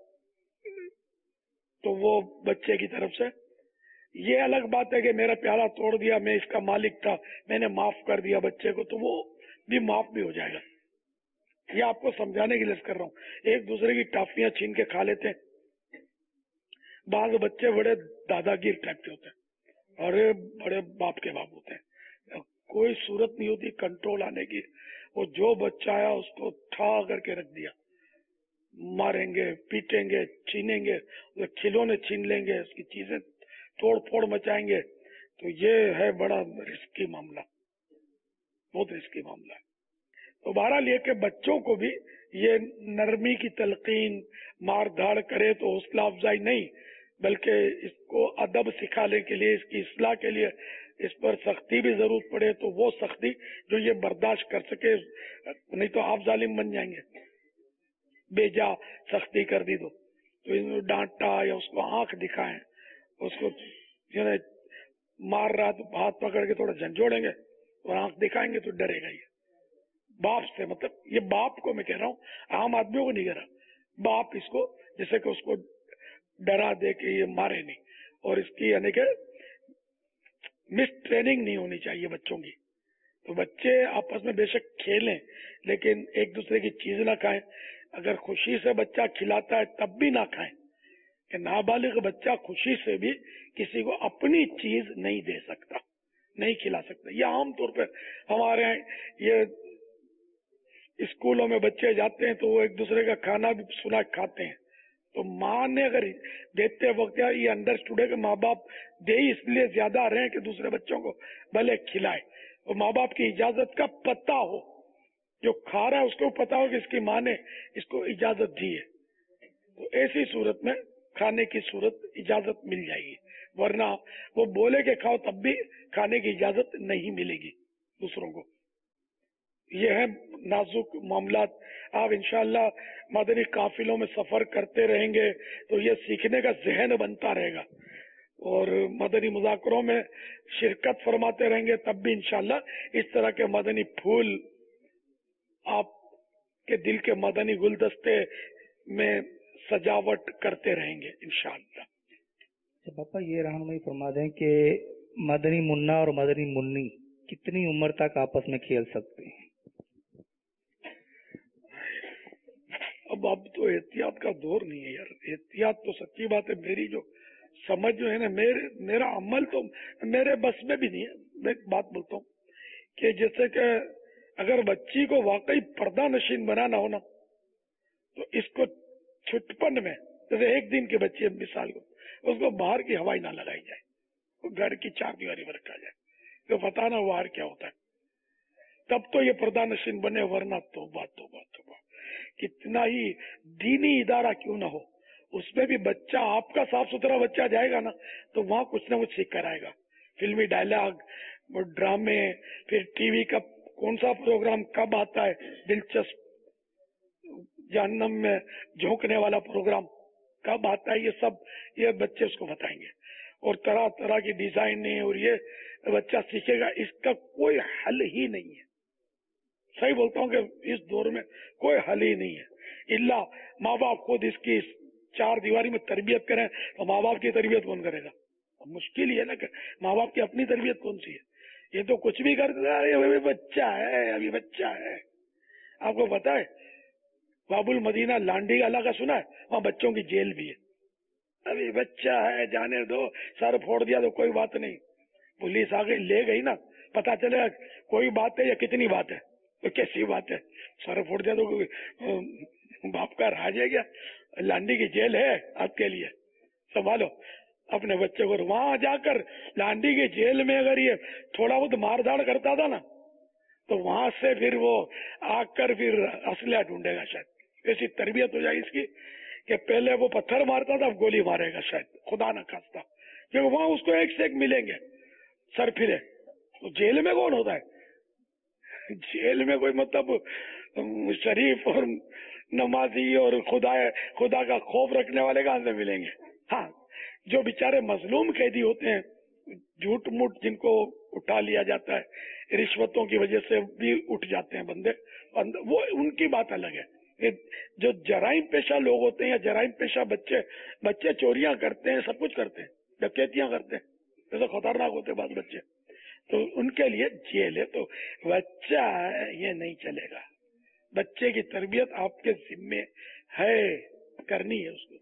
تو وہ بچے کی طرف سے۔ یہ الگ بات ہے کہ میرا پیالہ توڑ دیا، میں اس کا مالک تھا، میں نے معاف کر دیا بچے کو، تو وہ بھی معاف بھی ہو جائے گا۔ یہ آپ کو سمجھانے کے لیے کر رہا ہوں۔ ایک دوسرے کی ٹافیاں چھین کے کھا لیتے ہیں۔ بعض بچے بڑے دادا گیر ٹائپ کے ہوتے ہیں اور بڑے باپ کے باپ ہوتے ہیں، کوئی صورت نہیں ہوتی کنٹرول آنے کی۔ وہ جو بچہ آیا اس کو ٹھا کر کے رکھ دیا، ماریں گے، پیٹیں گے، چھینیں گے، کھلونے چھین لیں گے، اس کی چیزیں توڑ پھوڑ مچائیں گے۔ تو یہ ہے بڑا رسکی معاملہ، بہت رسکی معاملہ ہے۔ تو بہرحال یہ کہ بچوں کو بھی یہ نرمی کی تلقین، مار دھاڑ کرے تو حوصلہ افزائی نہیں، بلکہ اس کو ادب سکھانے کے لیے، اس کی اصلاح کے لیے اس پر سختی بھی ضرورت پڑے تو وہ سختی جو یہ برداشت کر سکے، نہیں تو آپ ظالم بن جائیں گے۔ بے جا سختی کر دی تو تو ڈانٹا یا اس کو آنکھ دکھائیں، اس کو مار رہا تو ہاتھ پکڑ کے تھوڑا جھنجھوڑیں گے اور آنکھ دکھائیں گے تو ڈرے گا۔ یہ باپ سے، مطلب یہ باپ کو میں کہہ رہا ہوں، عام آدمیوں کو نہیں کہہ رہا، باپ اس کو جیسے کہ اس کو ڈرا دے کہ یہ مارے نہیں، اور اس کی یعنی کہ مس ٹریننگ نہیں ہونی چاہیے بچوں کی۔ تو بچے آپس میں بے شک کھیلیں لیکن ایک دوسرے کی چیز نہ کھائیں۔ اگر خوشی سے بچہ کھلاتا ہے تب بھی نہ کھائیں، کہ نابالغ بچہ خوشی سے بھی کسی کو اپنی چیز نہیں دے سکتا، نہیں کھلا سکتا۔ یہ عام طور پہ ہمارے یہاں یہ اسکولوں میں بچے جاتے ہیں تو وہ ایک دوسرے کا کھانا بھی سنا کھاتے ہیں، تو تو ماں نے اگر دیتے وقت یہ انڈرسٹوڈ ہے کہ ماں باپ دے اس لیے زیادہ رہے ہیں کہ دوسرے بچوں کو بھلے کھلائے، اور ماں باپ کی اجازت کا پتہ ہو، جو کھا رہا ہے اس کو پتا ہو کہ اس کی ماں نے اس کو اجازت دی ہے، تو ایسی صورت میں کھانے کی صورت اجازت مل جائے گی، ورنہ وہ بولے کہ کھاؤ تب بھی کھانے کی اجازت نہیں ملے گی دوسروں کو۔ یہ ہے نازک معاملات۔ آپ انشاءاللہ مدنی قافلوں میں سفر کرتے رہیں گے تو یہ سیکھنے کا ذہن بنتا رہے گا، اور مدنی مذاکروں میں شرکت فرماتے رہیں گے تب بھی انشاءاللہ اس طرح کے مدنی پھول آپ کے دل کے مدنی گلدستے میں سجاوٹ کرتے رہیں گے انشاءاللہ۔ پاپا یہ رہنمائی فرما دیں کہ مدنی منا اور مدنی منی کتنی عمر تک آپس میں کھیل سکتے ہیں؟ اب اب تو احتیاط کا دور نہیں ہے یار، احتیاط تو سچی بات ہے، میری جو سمجھ جو ہے نا، میرے میرا عمل تو میرے بس میں بھی نہیں ہے۔ میں ایک بات بولتا ہوں کہ جیسے کہ اگر بچی کو واقعی پردہ نشین بنانا ہو نا، تو اس کو چھٹپن میں، جیسے ایک دن کی بچی مثال کو، اس کو باہر کی ہوائی نہ لگائی جائے، وہ گھر کی چار دیواری میں رکھا جائے، تو پتہ نہ باہر کیا ہوتا ہے، تب تو یہ پردہ نشین بنے، ورنہ توبہ توبہ توبہ۔ کتنا ہی دینی ادارہ کیوں نہ ہو، اس میں بھی بچہ آپ کا صاف ستھرا بچہ جائے گا نا تو وہاں کچھ نہ کچھ سیکھ کر آئے گا، فلمی ڈائلاگ، ڈرامے، پھر ٹی وی کا کون سا پروگرام کب آتا ہے دلچسپ، جہنم میں جھونکنے والا پروگرام کب آتا ہے، یہ سب یہ بچے اس کو بتائیں گے، اور طرح طرح کی ڈیزائن اور یہ بچہ سیکھے گا۔ اس کا کوئی حل ہی نہیں ہے، صحیح بولتا ہوں کہ اس دور میں کوئی حل ہی نہیں ہے، الا ماں باپ خود اس کی چار دیواری میں تربیت کریں، تو ماں باپ کی تربیت کون کرے گا؟ مشکل ہی ہے نا کہ ماں باپ کی اپنی تربیت کون سی ہے؟ یہ تو کچھ بھی کرتا ہے، ابھی بچہ ہے ابھی بچہ ہے۔ آپ کو پتا ہے باب المدینہ لانڈی علاقہ سنا ہے؟ وہاں بچوں کی جیل بھی ہے، ابھی بچہ ہے جانے دو، سر پھوڑ دیا تو کوئی بات نہیں، پولیس آ گئی لے گئی نا، پتا چلے کوئی بات ہے یا کتنی بات ہے، تو کیسی بات ہے، سر پھوڑ دیا تو باپ کا راج ہے کیا؟ لانڈی کی جیل ہے آپ کے لیے، سنبھالو اپنے بچے کو۔ وہاں جا کر لانڈی کی جیل میں اگر یہ تھوڑا بہت مار دھاڑ کرتا تھا نا، تو وہاں سے پھر وہ آ کر پھر اسلحہ ڈھونڈے گا، شاید ایسی تربیت ہو جائے اس کی کہ پہلے وہ پتھر مارتا تھا اب گولی مارے گا شاید، خدا نہ خواستہ، کیونکہ وہاں اس کو ایک سے ایک ملیں گے سر پھرے۔ تو جیل میں کون ہوتا ہے؟ جیل میں کوئی مطلب شریف اور نمازی اور خدا خدا کا خوف رکھنے والے کہاں سے ملیں گے؟ ہاں، جو بیچارے مظلوم قیدی ہوتے ہیں، جھوٹ موٹ جن کو اٹھا لیا جاتا ہے، رشوتوں کی وجہ سے بھی اٹھ جاتے ہیں بندے، وہ ان کی بات الگ ہے۔ جو جرائم پیشہ لوگ ہوتے ہیں یا جرائم پیشہ بچے بچے چوریاں کرتے ہیں، سب کچھ کرتے ہیں، ڈکیتیاں کرتے ہیں، جیسے خطرناک ہوتے بعض بچے، تو ان کے لیے جیل ہے۔ تو بچہ ہے یہ نہیں چلے گا، بچے کی تربیت آپ کے ذمے ہے، کرنی ہے اس کو۔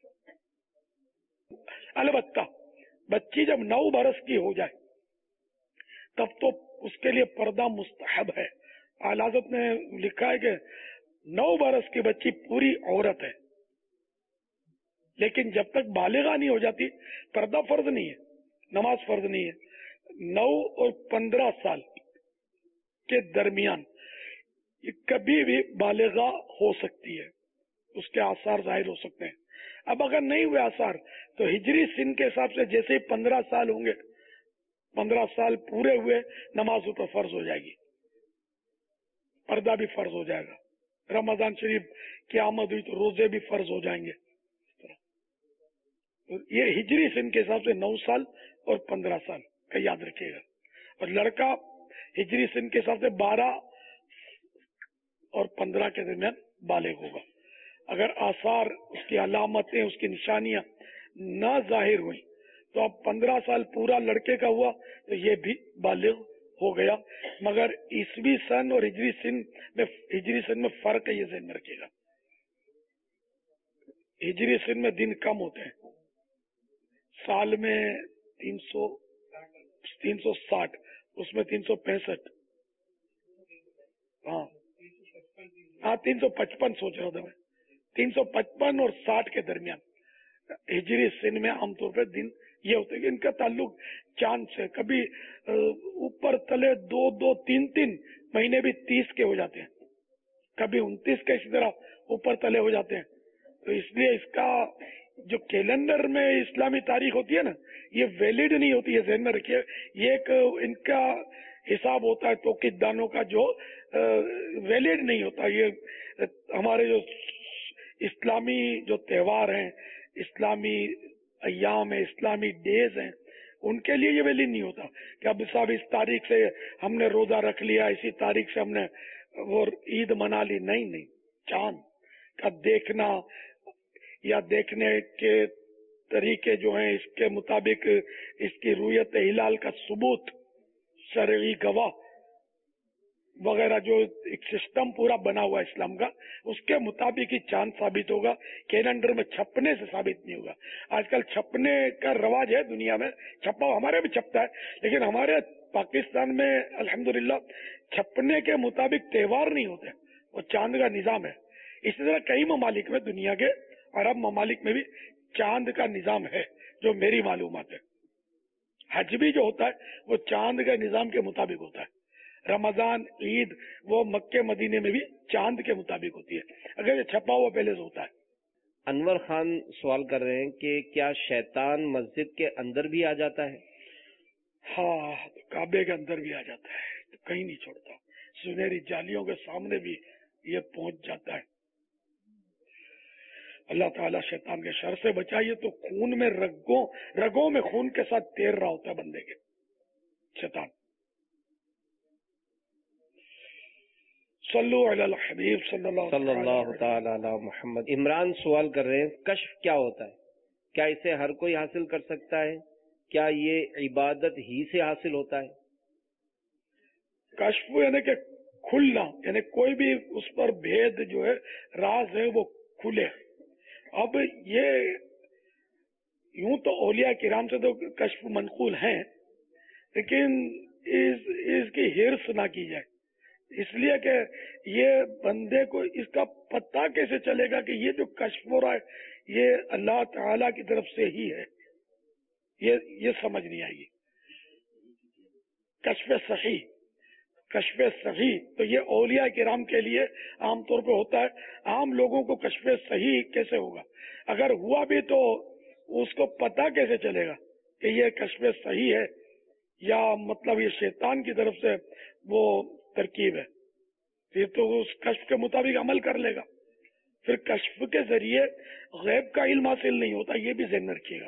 البتہ بچی جب نو برس کی ہو جائے تب تو اس کے لیے پردہ مستحب ہے۔ اعلی حضرت نے لکھا ہے کہ نو برس کی بچی پوری عورت ہے، لیکن جب تک بالغہ نہیں ہو جاتی پردہ فرض نہیں ہے، نماز فرض نہیں ہے۔ نو اور پندرہ سال کے درمیان یہ کبھی بھی بالغہ ہو سکتی ہے، اس کے آثار ظاہر ہو سکتے ہیں۔ اب اگر نہیں ہوئے آثار تو ہجری سن کے حساب سے جیسے ہی پندرہ سال ہوں گے، پندرہ سال پورے ہوئے، نماز تو فرض ہو جائے گی، پردہ بھی فرض ہو جائے گا۔ رمضان شریف کی آمد ہوئی تو روزے بھی فرض ہو جائیں گے۔ یہ ہجری سن کے حساب سے نو سال اور پندرہ سال کا یاد رکھیے گا، اور لڑکا ہجری سن کے حساب سے بارہ اور پندرہ کے درمیان بالغ ہوگا۔ اگر آثار، اس کی علامتیں، اس کی نشانیاں نہ ظاہر ہوئی تو اب پندرہ سال پورا لڑکے کا ہوا تو یہ بھی بالغ ہو گیا، مگر عیسوی سن اور ہجری سن میں ہجری سن میں فرق ہے، یہ ذہن میں رکھیے گا۔ ہجری سن میں دن کم ہوتے ہیں، سال میں تین سو تین سو ساٹھ، اس میں تین سو پینسٹھ، ہاں ہاں تین سو پچپن سوچ رہا تھا میں، तीन सौ पचपन और साठ के दरमियान हिजरी सिन में आमतौर पर दिन ये होते हैं कि इनका ताल्लुक चांद से, कभी ऊपर तले दो दो तीन तीन महीने भी तीस के हो जाते हैं, कभी उनतीस के इसी तरह ऊपर तले हो जाते हैं। तो इसलिए इसका जो कैलेंडर में इस्लामी तारीख होती है ना, ये वैलिड नहीं होती है, ध्यान में रखिए। ये एक इनका हिसाब होता है तौकीद दानों का जो वैलिड नहीं होता। ये हमारे जो इस्लामी जो त्योहार हैं, इस्लामी अय्याम है, इस्लामी डेज हैं, उनके लिए ये वैलिड नहीं होता कि अब साहब इस तारीख से हमने रोजा रख लिया, इसी तारीख से हमने वो ईद मना ली। नहीं नहीं, चांद का देखना या देखने के तरीके जो हैं, इसके मुताबिक इसकी रुयत हिलाल का सबूत, शरई गवाह वगैरह जो एक सिस्टम पूरा बना हुआ है इस्लाम का, उसके मुताबिक ही चांद साबित होगा, कैलेंडर में छपने से साबित नहीं होगा। आजकल छपने का रवाज है दुनिया में, छपा हमारे भी छपता है, लेकिन हमारे पाकिस्तान में अल्हम्दुलिल्लाह छपने के मुताबिक त्योहार नहीं होते, वो चांद का निजाम है। इसी तरह कई ममालिक में, दुनिया के अरब ममालिक में भी चांद का निजाम है, जो मेरी मालूमात है। हज भी जो होता है वो चांद के निजाम के मुताबिक होता है। रमजान, ईद वो मक्के मदीने में भी चांद के मुताबिक होती है, अगर ये छपा हुआ पहले से होता है। अनवर खान सवाल कर रहे हैं कि क्या शैतान मस्जिद के अंदर भी आ जाता है? हाँ, तो काबे के अंदर भी आ जाता है, तो कहीं नहीं छोड़ता, सुनहरी जालियों के सामने भी ये पहुंच जाता है। अल्लाह ताला शैतान के शर से बचाइए। तो खून में रगों रगों में खून के साथ तैर रहा होता है बंदे के शैतान। सल्लु अलल हबीब सल्लल्लाहु ताला अला मुहम्मद। इमरान सवाल कर रहे हैं, कश्फ क्या होता है? क्या इसे हर कोई हासिल कर सकता है? क्या ये इबादत ही से हासिल होता है? कश्फ यानी कि खुलना, यानी कोई भी उस पर भेद जो है, राज है, वो खुले। अब ये यूं तो औलिया किराम से तो कश्फ मनकूल हैं, लेकिन इस, इसकी हिर्स ना की जाए, इसलिए कि ये बंदे को इसका पता कैसे चलेगा कि ये जो कश्फ हो रहा है ये अल्लाह ताला की तरफ से ही है, ये ये समझ नहीं आएगी। कश्फ सही, कश्फ सही तो ये औलिया किराम के लिए आमतौर पे होता है। आम लोगों को कश्फ सही कैसे होगा? अगर हुआ भी तो उसको पता कैसे चलेगा कि ये कश्फ सही है या मतलब ये शैतान की तरफ से वो तरकीब है? फिर तो उस कश्फ के मुताबिक अमल कर लेगा। फिर कश्फ के जरिए गैब का इल्म हासिल नहीं होता, ये भी ज़हन में रखिएगा।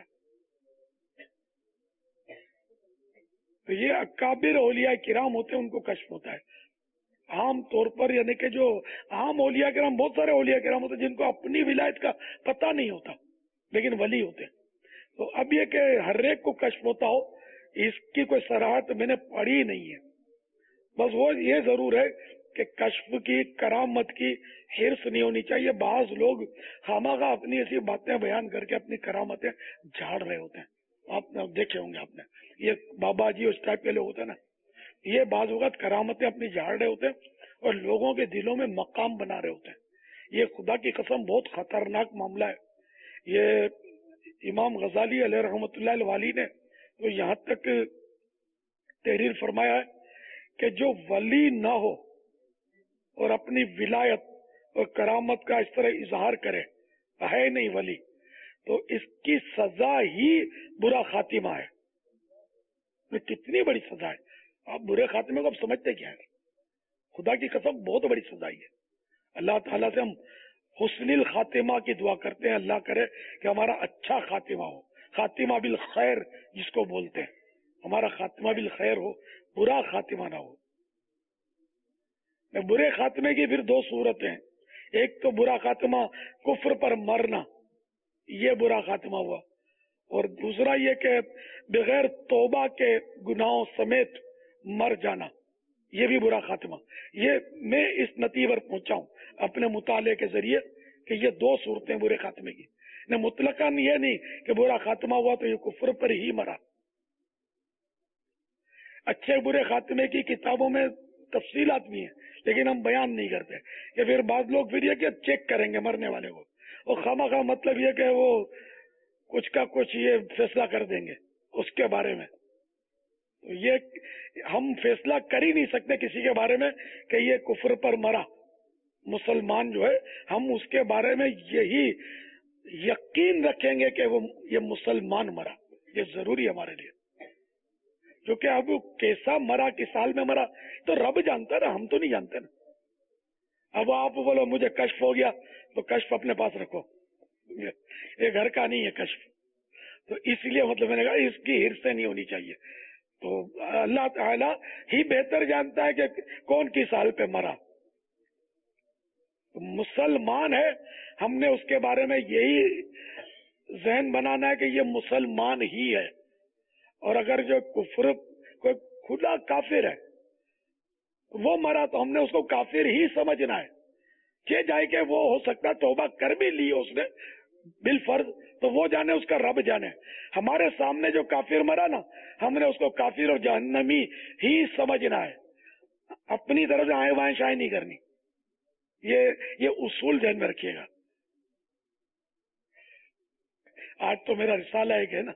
तो ये अकाबिर औलिया किराम होते हैं, उनको कश्फ होता है आम तौर पर, यानी कि जो आम औलिया किराम, बहुत सारे औलिया किराम होते हैं जिनको अपनी विलायत का पता नहीं होता, लेकिन वली होते हैं। तो अब ये कि हर एक को कश्फ होता हो, इसकी कोई सराहत मैंने पढ़ी नहीं है। बस वो ये जरूर है कि कश्फ की, करामत की हिर्स नहीं होनी चाहिए। बाज लोग खामखा अपनी ऐसी बातें बयान करके अपनी करामतें झाड़ रहे होते हैं, आप देखे होंगे आपने, ये बाबा जी उस टाइप के लोग होते हैं ना, ये बाज वक्त करामतें अपनी झाड़ रहे होते हैं और लोगों के दिलों में मकाम बना रहे होते हैं। ये खुदा की कसम बहुत खतरनाक मामला है। ये इमाम गजाली अलैहि रहमतुल्लाह वाली ने तो यहाँ तक तहरीर फरमाया है कि जो वली ना हो और अपनी विलायत और करामत का इस तरह इजहार करे, है नहीं वली, तो इसकी सजा ही बुरा खातिमा है। तो कितनी बड़ी सजा है! आप बुरे खातिमे को आप समझते क्या है? खुदा की कसम बहुत बड़ी सजा है। अल्लाह ताला से हम हुस्निल खातिमा की दुआ करते हैं, अल्लाह करे कि हमारा अच्छा खातिमा हो, खातिमा बिल खैर जिसको बोलते हैं, हमारा खातिमा बिल खैर हो, बुरा खातिमा ना हो। बुरे खात्मे की फिर दो सूरतें हैं, एक तो बुरा खात्मा कुफ्र पर मरना, ये बुरा खात्मा हुआ, और दूसरा ये कि बगैर तौबा के गुनाहों समेत मर जाना, ये भी बुरा खात्मा। ये मैं इस नतीजे पर पहुंचा हूं अपने मुताले के जरिए कि ये दो सूरतें बुरे खात्मे की। न मुतलकन ये नहीं कि बुरा खात्मा हुआ तो ये कुफ्र पर ही मरा। अच्छे बुरे खात्मे की किताबों में तफसीलात भी हैं, लेकिन हम बयान नहीं करते कि फिर बाद लोग फिर ये कि चेक करेंगे मरने वाले को, وہ खामा खा मतलब ये कि वो कुछ का कुछ ये फैसला कर देंगे उसके बारे में। तो ये हम फैसला कर ही नहीं सकते किसी के बारे में कि ये कुफर पर मरा मुसलमान जो है, हम उसके बारे में यही यकीन रखेंगे कि वो ये मुसलमान मरा, ये जरूरी है हमारे लिए। क्योंकि अब वो कैसा मरा, किस साल में मरा, तो रब जानता है ना, हम तो नहीं जानते ना। अब आप बोलो मुझे कश्फ हो गया, तो कश्फ अपने पास रखो, ये घर का नहीं है कश्फ। तो इसलिए मतलब मैंने कहा इसकी हिर्स नहीं होनी चाहिए। तो अल्लाह ताला ही बेहतर जानता है कि कौन किस साल पे मरा। तो मुसलमान है, हमने उसके बारे में यही जहन बनाना है कि ये मुसलमान ही है। और अगर जो कुफर कोई खुला काफिर है वो मरा तो हमने उसको काफिर ही समझना है। के जाए कि वो हो सकता है तौबा कर भी ली उसने बिल फर्ज, तो वो जाने, उसका रब जाने। हमारे सामने जो काफिर मरा ना, हमने उसको काफिर और जहन्नमी ही समझना है, अपनी तरफ से आए वाए शाये नहीं करनी। ये ये उसूल ध्यान में रखिएगा। आज तो मेरा रिसाला एक है ना,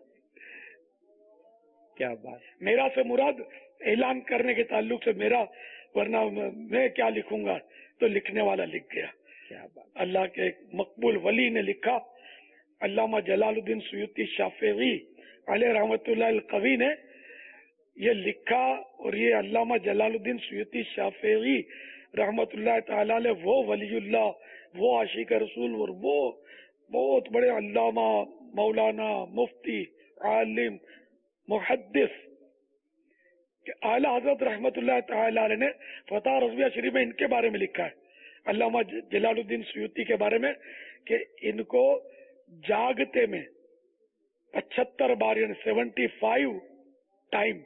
क्या बात। मेरा से मुराद ऐलान करने के ताल्लुक से मेरा, वरना मैं क्या लिखूंगा, तो लिखने वाला लिख गया। क्या बात। अल्लाह के एक मकबूल वली ने लिखा, अल्लामा जलालुद्दीन सुयूती शाफिई अलैहि रहमतुल्लाह अल कवी ने ये लिखा। और ये अल्लामा जलालुद्दीन सुयूती शाफिई रहमतुल्लाह ताला अलैह वो वलीउल्लाह, वो आशिक रसूल और वो बहुत बड़े अल्लामा, मौलाना, मुफ्ती, आलिम, मुहद्दिस कि आला हजरत रहमतुल्लाह ताला अलैह ने फतह रज़विया शरीफ में इनके बारे में लिखा है, अल्लामा जलालुद्दीन सुयूती के बारे में, कि इनको जागते में पचहत्तर बार यानी सेवेंटी फाइव टाइम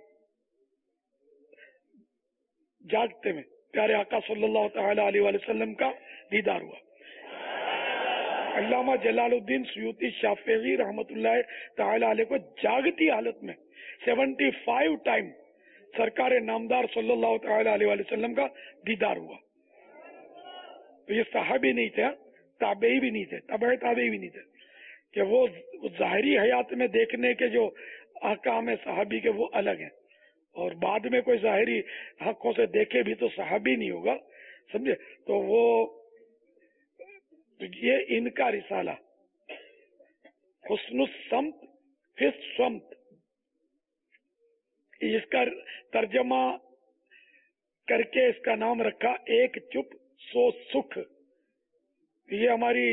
जागते में प्यारे आका सल्लल्लाहु ताला अलैहि वसल्लम का दीदार हुआ। अल्लामा जलालुद्दीन सुयूती शाफिई रहमतुल्लाह ताला अलैह को जागती हालत में सेवेंटी फाइव टाइम सरकार नामदार सल्लल्लाहु ताला अलैहि वसल्लम का दीदार हुआ। तो ये सहाबी नहीं थे, ताबेई भी नहीं थे, तबे ताबेई भी नहीं थे, कि वो जाहिरी हयात में देखने के जो अहकाम है सहाबी के वो अलग हैं, और बाद में कोई जाहिरी हकों से देखे भी तो सहाबी नहीं होगा, समझे। तो वो तो ये इनका रिसाला हुस्नुस समत फिस स्वमत, इसका तर्जमा करके इसका नाम रखा एक चुप सो सुख। ये हमारी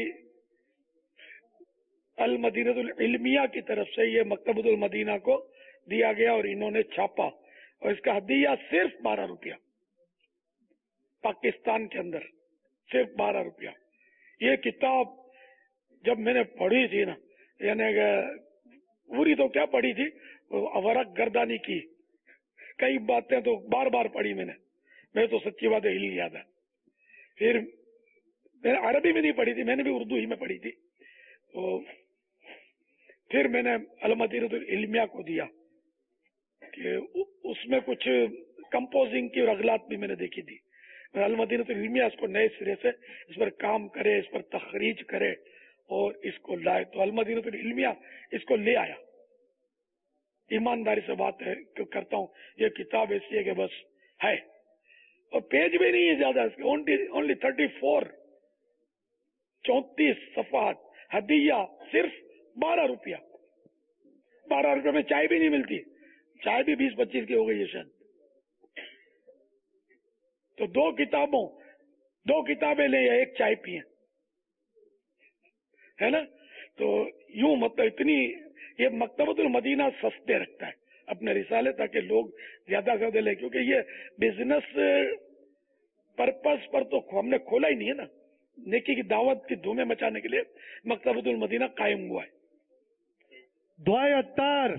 अल मदीनतुल इल्मिया की तरफ से ये मकतबुल मदीना को दिया गया और इन्होंने छापा, और इसका हदिया सिर्फ बारह रुपया पाकिस्तान के अंदर, सिर्फ बारह रुपया। ये किताब जब मैंने पढ़ी थी ना, यानी पूरी तो क्या पढ़ी थी, वरक गर्दानी की कई बातें तो बार बार पढ़ी मैंने, मैं तो सच्ची बात हिल गया था। फिर मैंने अरबी में नहीं पढ़ी थी, मैंने भी उर्दू ही में पढ़ी थी। तो फिर मैंने अल मदीनतुल इल्मिया को दिया कि उसमें कुछ कंपोजिंग की और अगलात भी मैंने देखी थी। अल मदीनतुल इल्मिया इसको नए सिरे से इस पर काम करे, इस पर तखरीज करे और इसको लाए। तो अल मदीनतुल इल्मिया इसको ले आया। ईमानदारी से बात है कि करता हूँ, ये किताब ऐसी है कि बस है, और पेज भी नहीं है ज्यादा, ओनली ओनली थर्टी फोर चौतीस सफात, हदिया सिर्फ बारह रुपया। बारह रुपये में चाय भी नहीं मिलती, चाय भी बीस पच्चीस की हो गई है शायद। तो दो किताबों दो किताबें ले या एक चाय पिए, है ना। तो यूं मतलब इतनी ये मकतबतुल मदीना सस्ते रखता है अपने रिसाले, ताकि लोग ज्यादा से ज्यादा ले, क्योंकि ये बिजनेस पर्पस पर तो हमने खोला ही नहीं है ना, नेकी की दावत की धूमें मचाने के लिए मकतबतुल मदीना कायम हुआ है। दुआए अत्तार।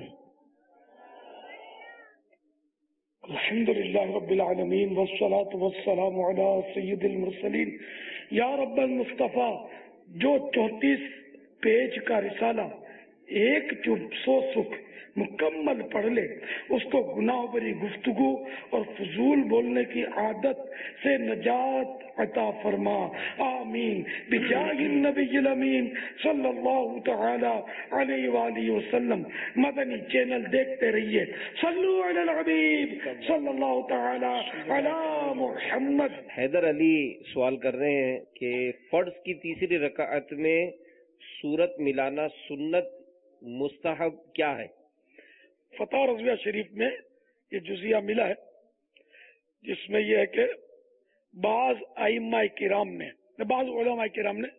अल्हम्दुलिल्लाह रब्बिल आलमीन वस्सलातु वस्सलामु अला सय्यिदिल मुरसलीन या रब्बल मुस्तफा। जो चौंतीस पेज का रिसाला ایک جو سو سکھ مکمل پڑھ لے اس کو گناہ بری گفتگو اور فضول بولنے کی عادت سے نجات عطا فرما، آمین بجاہ النبی الامین صلی اللہ تعالی علیہ وآلہ وسلم۔ مدنی چینل دیکھتے رہیے، صلو علی الحبیب صلی اللہ تعالی علی محمد۔ حیدر علی سوال کر رہے ہیں کہ فرض کی تیسری رکعت میں سورت ملانا سنت مستحب کیا ہے؟ فتح رضویہ شریف میں یہ جزیہ ملا ہے، جس میں یہ ہے کہ بعض ائمہ کرام نے بعض علماء کرام نے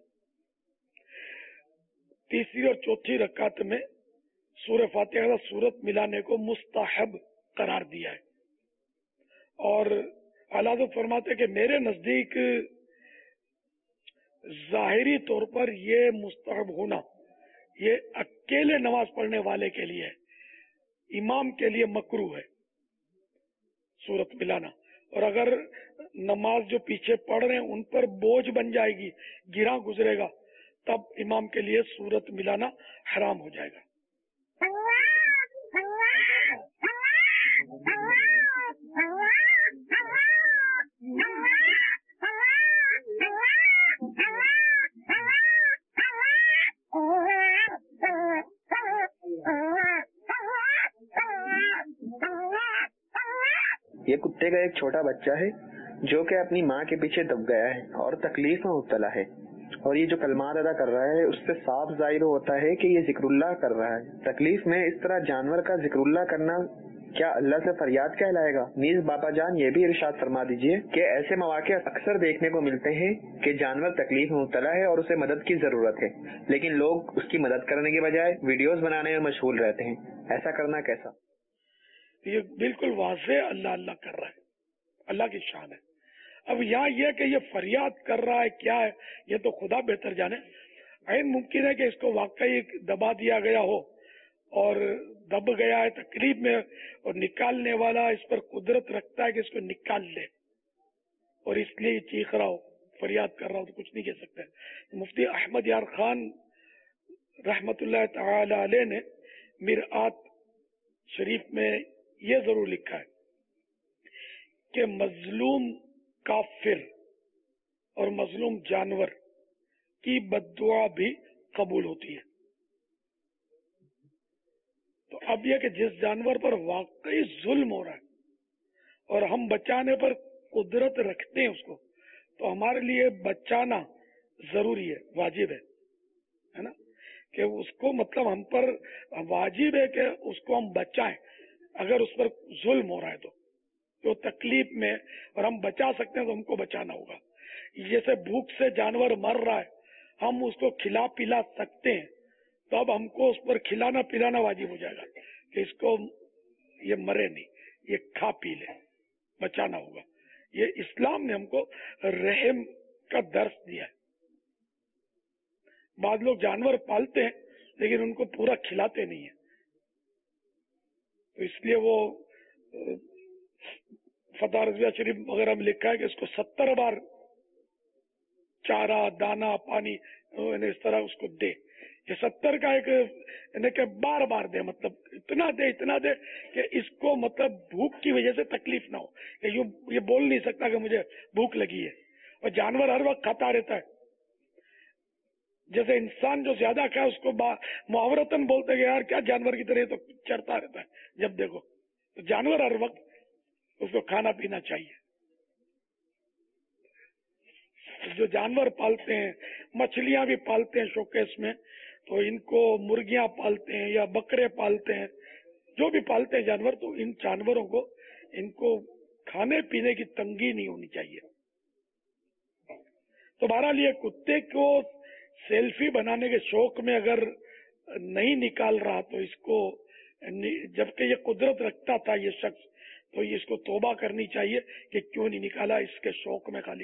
تیسری اور چوتھی رکعت میں سورہ فاتحہ کا سورت ملانے کو مستحب قرار دیا ہے، اور اعلیٰ حضرت فرماتے کہ میرے نزدیک ظاہری طور پر یہ مستحب ہونا یہ اکیلے نماز پڑھنے والے کے لیے ہے، امام کے لیے مکروہ ہے سورت ملانا، اور اگر نماز جو پیچھے پڑھ رہے ہیں ان پر بوجھ بن جائے گی، گرا گزرے گا، تب امام کے لیے سورت ملانا حرام ہو جائے گا۔ یہ کتے کا ایک چھوٹا بچہ ہے جو کہ اپنی ماں کے پیچھے دب گیا ہے اور تکلیف میں مبتلا ہے، اور یہ جو کلمات ادا کر رہا ہے اس سے صاف ظاہر ہوتا ہے کہ یہ ذکر اللہ کر رہا ہے۔ تکلیف میں اس طرح جانور کا ذکر اللہ کرنا کیا اللہ سے فریاد کہلائے گا؟ نیز باپا جان یہ بھی ارشاد فرما دیجئے کہ ایسے مواقع اکثر دیکھنے کو ملتے ہیں کہ جانور تکلیف میں مبتلا ہے اور اسے مدد کی ضرورت ہے، لیکن لوگ اس کی مدد کرنے کے بجائے ویڈیوز بنانے میں مشغول رہتے ہیں، ایسا کرنا کیسا؟ یہ بالکل واضح اللہ اللہ کر رہا ہے، اللہ کی شان ہے۔ اب یہاں یہ کہ یہ فریاد کر رہا ہے کیا ہے یہ تو خدا بہتر جانے، عین ممکن ہے کہ اس کو واقعی دبا دیا گیا ہو اور دب گیا ہے تکلیف میں، اور نکالنے والا اس پر قدرت رکھتا ہے کہ اس کو نکال لے، اور اس لیے یہ چیخ رہا ہو فریاد کر رہا ہو، تو کچھ نہیں کہہ سکتے۔ مفتی احمد یار خان رحمت اللہ تعالی علیہ نے مرآت شریف میں یہ ضرور لکھا ہے کہ مظلوم کافر اور مظلوم جانور کی بد دعا بھی قبول ہوتی ہے۔ تو اب یہ کہ جس جانور پر واقعی ظلم ہو رہا ہے اور ہم بچانے پر قدرت رکھتے ہیں اس کو، تو ہمارے لیے بچانا ضروری ہے، واجب ہے نا، کہ اس کو مطلب ہم پر واجب ہے کہ اس کو ہم بچائیں اگر اس پر ظلم ہو رہا ہے تو جو تکلیف میں، اور ہم بچا سکتے ہیں تو ہم کو بچانا ہوگا۔ جیسے بھوک سے جانور مر رہا ہے، ہم اس کو کھلا پلا سکتے ہیں، تو اب ہم کو اس پر کھلانا پلانا واجب ہو جائے گا کہ اس کو یہ مرے نہیں، یہ کھا پی لے، بچانا ہوگا۔ یہ اسلام نے ہم کو رحم کا درس دیا ہے۔ بعض لوگ جانور پالتے ہیں لیکن ان کو پورا کھلاتے نہیں ہیں، تو اس لیے وہ فتح رضویہ شریف وغیرہ میں لکھا ہے کہ اس کو ستر بار چارہ دانا پانی اس طرح اس کو دے، یہ ستر کا ایک یعنی کہ بار بار دے، مطلب اتنا دے اتنا دے کہ اس کو مطلب بھوک کی وجہ سے تکلیف نہ ہو، کہ یوں یہ بول نہیں سکتا کہ مجھے بھوک لگی ہے، اور جانور ہر وقت کھاتا رہتا ہے۔ جیسے انسان جو زیادہ کھائے اس کو محاورتاً بولتے کہ یار کیا جانور کی طرح تو چرتا رہتا ہے جب دیکھو، تو جانور ہر وقت اس کو کھانا پینا چاہیے۔ جو جانور پالتے ہیں، مچھلیاں بھی پالتے ہیں شوکیس میں، تو ان کو مرغیاں پالتے ہیں یا بکرے پالتے ہیں، جو بھی پالتے ہیں جانور، تو ان جانوروں کو ان کو کھانے پینے کی تنگی نہیں ہونی چاہیے۔ تو بہرحال یہ کتے کو سیلفی بنانے کے شوق میں اگر نہیں نکال رہا تو اس کو، جبکہ یہ قدرت رکھتا تھا یہ شخص، تو اس کو توبہ کرنی چاہیے کہ کیوں نہیں نکالا اس کے شوق میں خالی،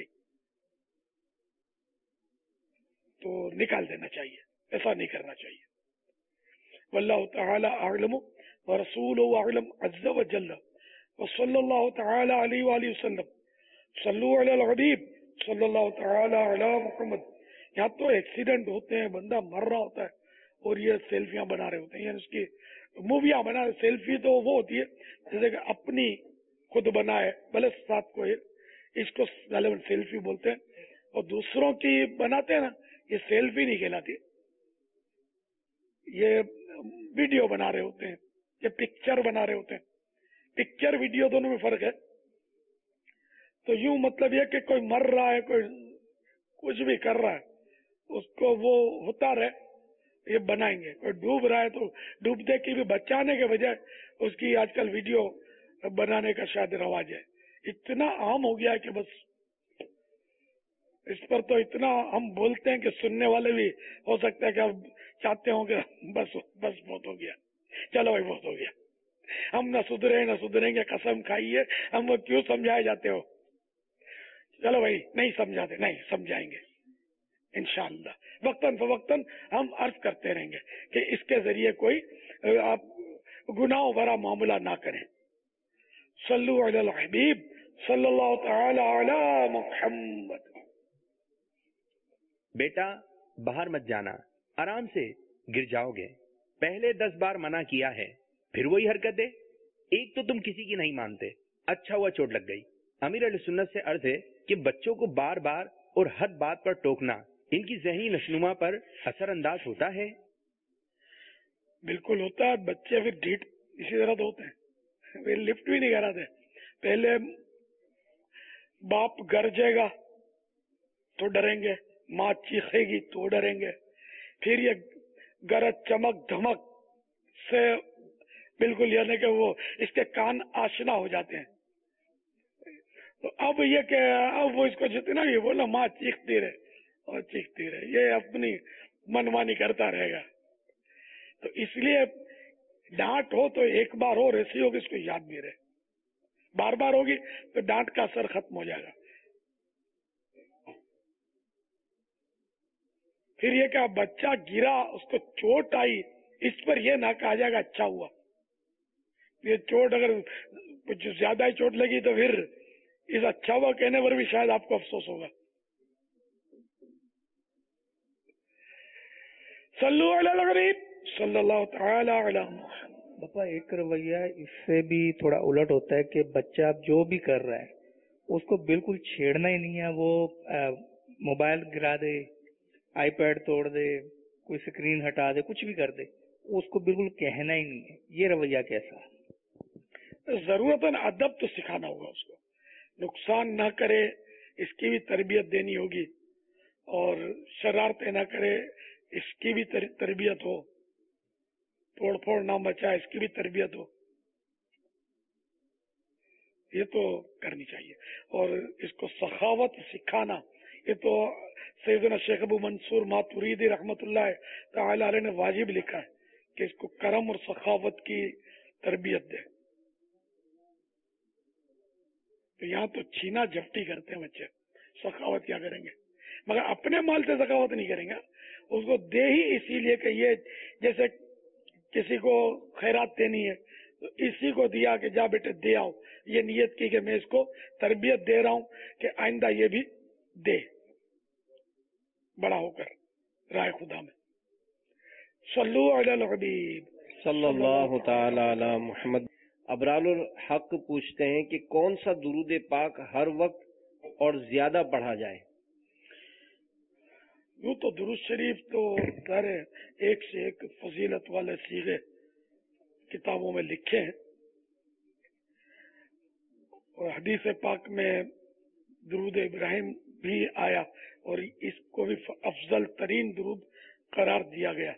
تو نکال دینا چاہیے، ایسا نہیں کرنا چاہیے۔ واللہ تعالی اعلم ورسولہ اعلم عز وجل وصلی اللہ تعالی علیہ وآلہ وسلم صلو علی الحبیب صلی اللہ تعالی علی محمد۔ یہاں تو ایکسیڈنٹ ہوتے ہیں، بندہ مر رہا ہوتا ہے، اور یہ سیلفیاں بنا رہے ہوتے ہیں. یعنی اس کی موویاں بنا رہے. سیلفی تو وہ ہوتی ہے جیسے کہ اپنی خود بنائے بھلے ساتھ کوئی, اس کو غالباً سیلفی بولتے ہیں. اور دوسروں کی بناتے ہیں نا, یہ سیلفی نہیں کہلاتی, یہ ویڈیو بنا رہے ہوتے ہیں, یہ پکچر بنا رہے ہوتے ہیں. پکچر ویڈیو دونوں میں فرق ہے. تو یوں مطلب یہ کہ کوئی مر رہا ہے, کوئی کچھ بھی کر رہا ہے, اس کو وہ ہوتا رہے, یہ بنائیں گے. کوئی ڈوب رہا ہے تو ڈوبتے کی بھی بچانے کے بجائے اس کی آج کل ویڈیو بنانے کا شاید رواج ہے. اتنا عام ہو گیا ہے کہ بس اس پر تو اتنا ہم بولتے ہیں کہ سننے والے بھی ہو سکتا ہے کہ اب چاہتے ہوں کہ بس بس بہت ہو گیا, چلو بھائی بہت ہو گیا, ہم نہ سدھرے نہ سدھریں گے, قسم کھائیے. ہم وہ کیوں سمجھائے جاتے ہو, چلو بھائی نہیں سمجھاتے, نہیں سمجھائیں گے انشاءاللہ. وقتاً فوقتاً ہم عرض کرتے رہیں گے کہ اس کے ذریعے کوئی آپ گناہوں بھرا معاملہ نہ کریں. صلو علی الحبیب صلی اللہ تعالی علی محمد. بیٹا باہر مت جانا, آرام سے گر جاؤ گے. پہلے دس بار منع کیا ہے, پھر وہی حرکتیں. ایک تو تم کسی کی نہیں مانتے, اچھا ہوا چوٹ لگ گئی. امیر علیہ سنت سے عرض ہے کہ بچوں کو بار بار اور حد بات پر ٹوکنا ان کی ذہنی نشوونما پر اثر انداز ہوتا ہے. بالکل ہوتا ہے. بچے پھر ڈھیٹ اسی طرح تو ہوتے ہیں, وہ لفٹ بھی نہیں کراتے. پہلے باپ گرجے گا تو ڈریں گے, ماں چیخے گی تو ڈریں گے, پھر یہ گرج چمک دھمک سے بالکل یعنی کہ وہ اس کے کان آشنا ہو جاتے ہیں. تو اب یہ کہ اب وہ اس کو جتنا بھی بولا ماں چیختی رہے اور چیختی رہے, یہ اپنی منمانی کرتا رہے گا. تو اس لیے ڈانٹ ہو تو ایک بار ہو, ایسی ہوگی اس کو یاد بھی رہے. بار بار ہوگی تو ڈانٹ کا اثر ختم ہو جائے گا. پھر یہ کہ بچہ گرا, اس کو چوٹ آئی, اس پر یہ نہ کہا جائے گا اچھا ہوا. یہ چوٹ اگر کچھ زیادہ ہی چوٹ لگی تو پھر اس اچھا ہوا کہنے پر بھی شاید آپ کو افسوس ہوگا. صلو علی الغریب صلی اللہ تعالی علی محمد. باپا ایک رویہ اس سے بھی تھوڑا الٹ ہوتا ہے کہ بچہ جو بھی کر رہا ہے اس کو بالکل چھیڑنا ہی نہیں ہے. وہ موبائل گرا دے, آئی پیڈ توڑ دے, کوئی اسکرین ہٹا دے, کچھ بھی کر دے, اس کو بالکل کہنا ہی نہیں ہے. یہ رویہ کیسا؟ ضرورتاً ادب تو سکھانا ہوگا اس کو, نقصان نہ کرے اس کی بھی تربیت دینی ہوگی, اور شرارتیں نہ کرے اس کی بھی تربیت ہو, توڑ پھوڑ نہ مچائے اس کی بھی تربیت ہو. یہ تو کرنی چاہیے. اور اس کو سخاوت سکھانا, یہ تو سیدنا شیخ ابو منصور ماتوریدی رحمت اللہ تعالی علیہ نے واجب لکھا ہے کہ اس کو کرم اور سخاوت کی تربیت دے. تو یہاں تو چھینا جھپٹی کرتے ہیں بچے, سخاوت کیا کریں گے؟ مگر اپنے مال سے سخاوت نہیں کریں گے, اس کو دے ہی اسی لیے کہ یہ جیسے کسی کو خیرات دینی ہے تو اسی کو دیا کہ جا بیٹے دے آؤ, یہ نیت کی کہ میں اس کو تربیت دے رہا ہوں کہ آئندہ یہ بھی دے بڑا ہو کر رائے خدا میں. صلو علی الحبیب صلی اللہ تعالی علی محمد. ابرار الحق پوچھتے ہیں کہ کون سا درود پاک ہر وقت اور زیادہ پڑھا جائے؟ یوں تو درود شریف تو سارے ایک سے ایک فضیلت والے سیغے کتابوں میں لکھے ہیں, اور حدیث پاک میں درود ابراہیم بھی آیا اور اس کو بھی افضل ترین درود قرار دیا گیا.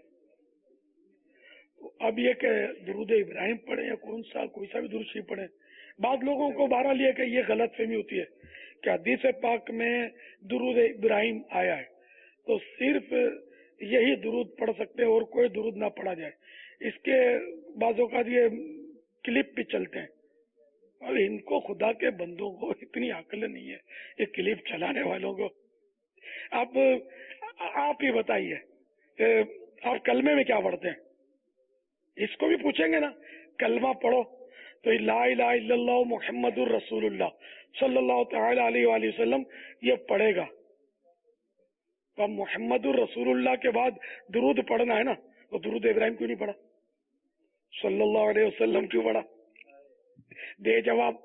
اب یہ کہ درود ابراہیم پڑھیں یا کون سا کوئی سا بھی درود شریف پڑھیں, بعض لوگوں کو بہرحال یہ کہ یہ غلط فہمی ہوتی ہے کہ حدیث پاک میں درود ابراہیم آیا ہے تو صرف یہی درود پڑھ سکتے ہیں اور کوئی درود نہ پڑھا جائے. اس کے بعض اوقات یہ کلپ بھی چلتے ہیں, اور ان کو خدا کے بندوں کو اتنی عقل نہیں ہے یہ کلپ چلانے والوں کو. آپ آپ ہی بتائیے کہ آپ کلمے میں کیا پڑھتے ہیں؟ اس کو بھی پوچھیں گے نا, کلمہ پڑھو تو لا الہ الا اللہ محمد الرسول اللہ صلی اللہ تعالی علیہ وآلہ وسلم یہ پڑھے گا. تو محمد الرسول اللہ کے بعد درود پڑھنا ہے نا, तो दुरूद इब्राहिम क्यों नहीं पढ़ा, सल्लल्लाहु अलैहि वसल्लम क्यों पढ़ा? दे जवाब।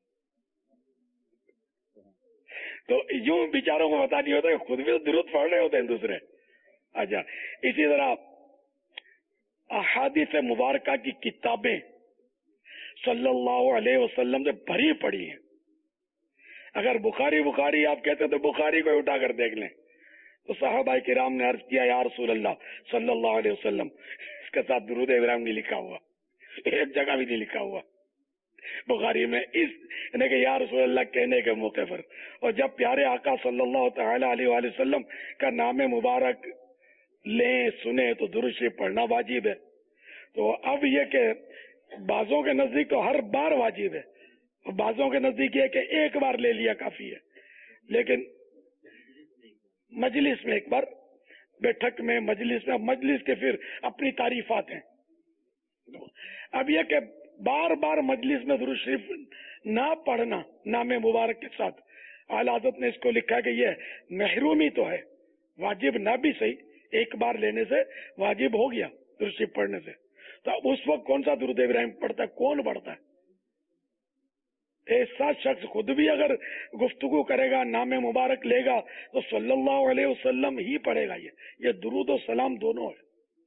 तो यूं बेचारों को पता नहीं होता कि खुद भी तो दुरूद पढ़ रहे होते हैं दूसरे। अच्छा, इसी तरह अहादीस मुबारका की किताबें सल्लल्लाहु अलैहि वसल्लम से भरी पड़ी हैं। अगर बुखारी बुखारी आप कहते तो बुखारी को उठा कर देख लें, तो साहबाए किराम ने अर्ज किया, या रसूल अल्लाह सल्लल्लाहु अलैहि वसल्लम, इसके साथ दुरूद इब्राहिम नहीं लिखा हुआ, एक जगह भी नहीं लिखा हुआ बुखारी में, इस यानी कि या रसूल अल्लाह कहने के मौके पर। और जब प्यारे आका सल्लल्लाहु तआला अलैहि वसल्लम का नाम मुबारक लें सुने तो दुरूद शरीफ पढ़ना वाजिब है। तो अब ये कि बाजों के नजदीक तो हर बार वाजिब है, और बाजों के नजदीक ये कि एक बार ले लिया काफी है, लेकिन मजलिस में एक बार, बैठक में, मजलिस में, मजलिस के फिर अपनी तारीफात हैं। अब यह कि बार बार मजलिस में दुरूद शरीफ ना पढ़ना नाम मुबारक के साथ, आला हज़रत ने इसको लिखा है कि यह महरूमी तो है, वाजिब ना भी सही, एक बार लेने से वाजिब हो गया दुरूद शरीफ पढ़ने से। तो उस वक्त कौन सा दुरूद इब्राहिम पढ़ता है, कौन पढ़ता है? ऐसा शख्स खुद भी अगर गुफ्तगू करेगा, नाम मुबारक लेगा, तो सल्लल्लाहु अलैहि वसल्लम ही पढ़ेगा। ये ये दुरूद और सलाम दोनों है।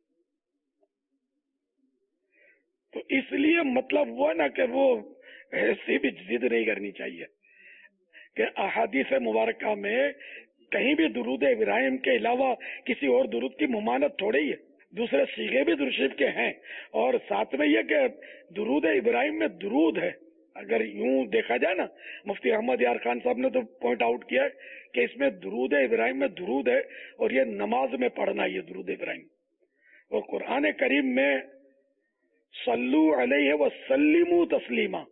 तो इसलिए मतलब वो है ना कि वो ऐसी भी जिद नहीं करनी चाहिए कि अहादीस मुबारका में कहीं भी दुरूद इब्राहिम के अलावा किसी और दुरूद की मुमानत थोड़ी ही है। दूसरे सीगे भी दुरूद शरीफ के हैं, और साथ में ये कि दुरूद इब्राहिम में दुरूद है। अगर यूं देखा जाए ना, मुफ्ती अहमद यार खान साहब ने तो पॉइंट आउट किया है कि इसमें दुरूद इब्राहिम में दुरूद है, और ये नमाज में पढ़ना ये दुरूद इब्राहिम। और कुरान करीम में सल्लू अलैहि व सल्लिमू तस्लीमा,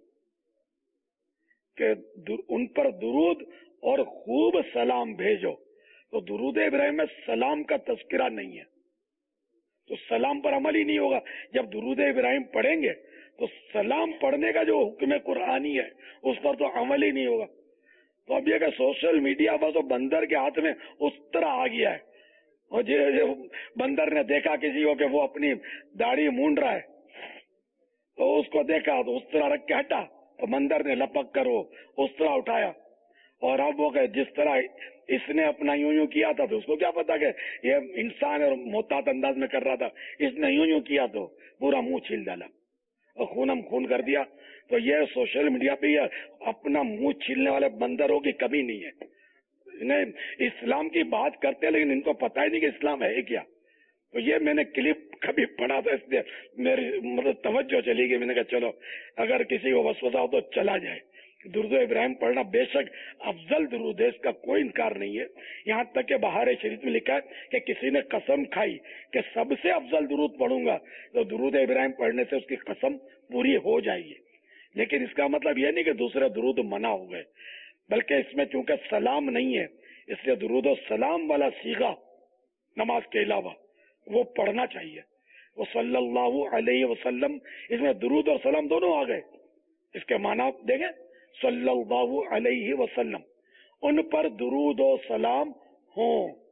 के उन पर दुरूद और खूब सलाम भेजो। तो दुरूद इब्राहिम में सलाम का तस्करा नहीं है, तो सलाम पर अमल ही नहीं होगा। जब दुरूद इब्राहिम पढ़ेंगे तो सलाम पढ़ने का जो हुक्म कुरानी है उस पर तो अमल ही नहीं होगा। तो अब ये कि सोशल मीडिया पर तो बंदर के हाथ में उस तरह आ गया है, और जो बंदर ने देखा किसी को कि वो अपनी दाढ़ी मूंड रहा है, तो उसको देखा तो उस तरह रख के हटा, तो बंदर ने लपक कर वो उस तरह उठाया। और अब वो जिस तरह इसने अपना यूं यूं किया था, तो उसको क्या पता कि ये इंसान और मोहतात अंदाज में कर रहा था, इसने यूं यूं किया तो पूरा मुंह छील डाला और खूनम खून कर दिया। तो ये सोशल मीडिया पे ये अपना मुंह छीलने वाले बंदरों की कमी नहीं है। इन्हें इस्लाम की बात करते हैं, लेकिन इनको पता ही नहीं कि इस्लाम है क्या। तो ये मैंने क्लिप कभी पढ़ा था, इसलिए मेरी मतलब तवज्जो चली गई। मैंने कहा चलो अगर किसी को वसवसा हो तो चला जाए। दुरूद इब्राहिम पढ़ना बेशक अफजल दुरूद है, इसका कोई इनकार नहीं है। यहाँ तक कि बहार शरीफ में लिखा है कि किसी ने कसम खाई कि सबसे अफजल दुरूद पढ़ूंगा, तो दुरूद इब्राहिम पढ़ने से उसकी कसम पूरी हो जाएगी। लेकिन इसका मतलब ये नहीं कि दूसरे दुरूद मना हो गए, बल्कि इसमें चूंकि सलाम नहीं है, इसलिए दुरूद और सलाम वाला सीगा नमाज के अलावा वो पढ़ना चाहिए। वो सल्लल्लाहु अलैहि वसल्लम, इसमें दुरूद और सलाम दोनों आ गए। इसके माना देखें, सल्लल्लाहु अलैहि वसल्लम, उन पर दुरूद और सलाम हो।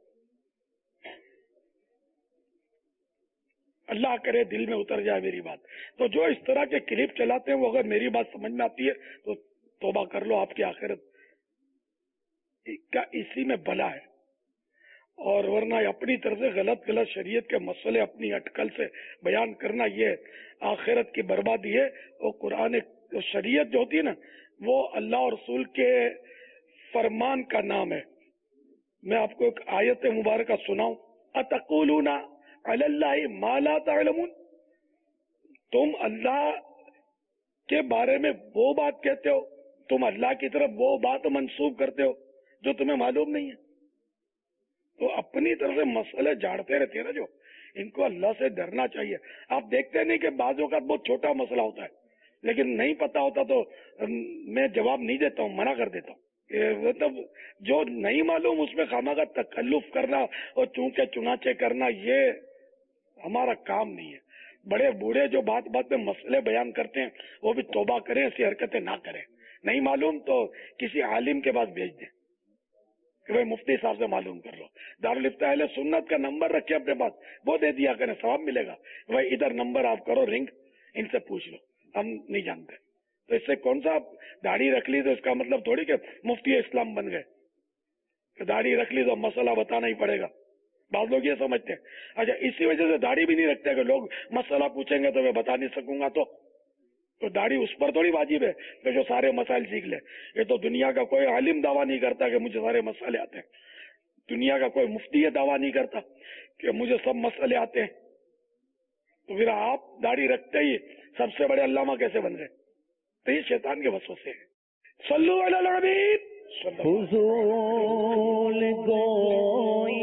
अल्लाह करे दिल में उतर जाए मेरी बात। तो जो इस तरह के क्लिप चलाते हैं, वो अगर मेरी बात समझ में आती है तो तौबा कर लो, आपकी आखिरत का इसी में भला है। और वरना अपनी तरफ से गलत गलत शरीयत के मसले अपनी अटकल से बयान करना, ये आखिरत की बर्बादी है। और कुरान शरीयत जो होती है ना, वो अल्लाह और रसूल के फरमान का नाम है। मैं आपको एक आयत मुबारक सुनाऊं, अतक़ूलूना अलल्लाहि मा ला तअलमून, तुम अल्लाह के बारे में वो बात कहते हो, तुम अल्लाह की तरफ वो बात मंसूब करते हो जो तुम्हें मालूम नहीं है। तो अपनी तरफ से मसले झाड़ते रहते हैं ना जो, इनको अल्लाह से डरना चाहिए। आप देखते नहीं कि बाजों का बहुत छोटा मसला होता है, लेकिन नहीं पता होता तो मैं जवाब नहीं देता हूँ, मना कर देता हूँ। मतलब जो नहीं मालूम उसमें खामा का तकल्लुफ करना और चूंके चुनाचे करना, ये हमारा काम नहीं है। बड़े बूढ़े जो बात बात में मसले बयान करते हैं, वो भी तौबा करें, ऐसी हरकतें ना करें। नहीं मालूम तो किसी आलिम के पास भेज दें کہ بھائی مفتی صاحب سے معلوم کر لو. دارالفتاء اہل سنت کا نمبر رکھے اپنے پاس, وہ دے دیا کریں, ثواب ملے گا. بھائی ادھر نمبر آپ کرو رنگ, ان سے پوچھ لو, ہم نہیں جانتے. تو اس سے کون سا داڑھی رکھ لی تو اس کا مطلب تھوڑی کہ مفتی اسلام بن گئے, کہ داڑھی رکھ لی تو مسئلہ بتانا ہی پڑے گا. بعض لوگ یہ سمجھتے ہیں. اچھا اسی وجہ سے داڑھی بھی نہیں رکھتے کہ لوگ مسئلہ پوچھیں گے تو میں بتا نہیں سکوں گا, تو تو داڑھی اس پر تھوڑی واجب ہے کہ جو سارے مسائل سیکھ لے. یہ تو دنیا کا کوئی عالم دعویٰ نہیں کرتا کہ مجھے سارے مسئلے آتے ہیں. دنیا کا کوئی مفتی یہ دعویٰ نہیں کرتا کہ مجھے سب مسئلے آتے ہیں. تو پھر آپ داڑھی رکھتے ہی سب سے بڑے علامہ کیسے بن گئے؟ تو یہ شیطان کے وسوسے ہیں. صلو علی الحبیب. فضول گوئی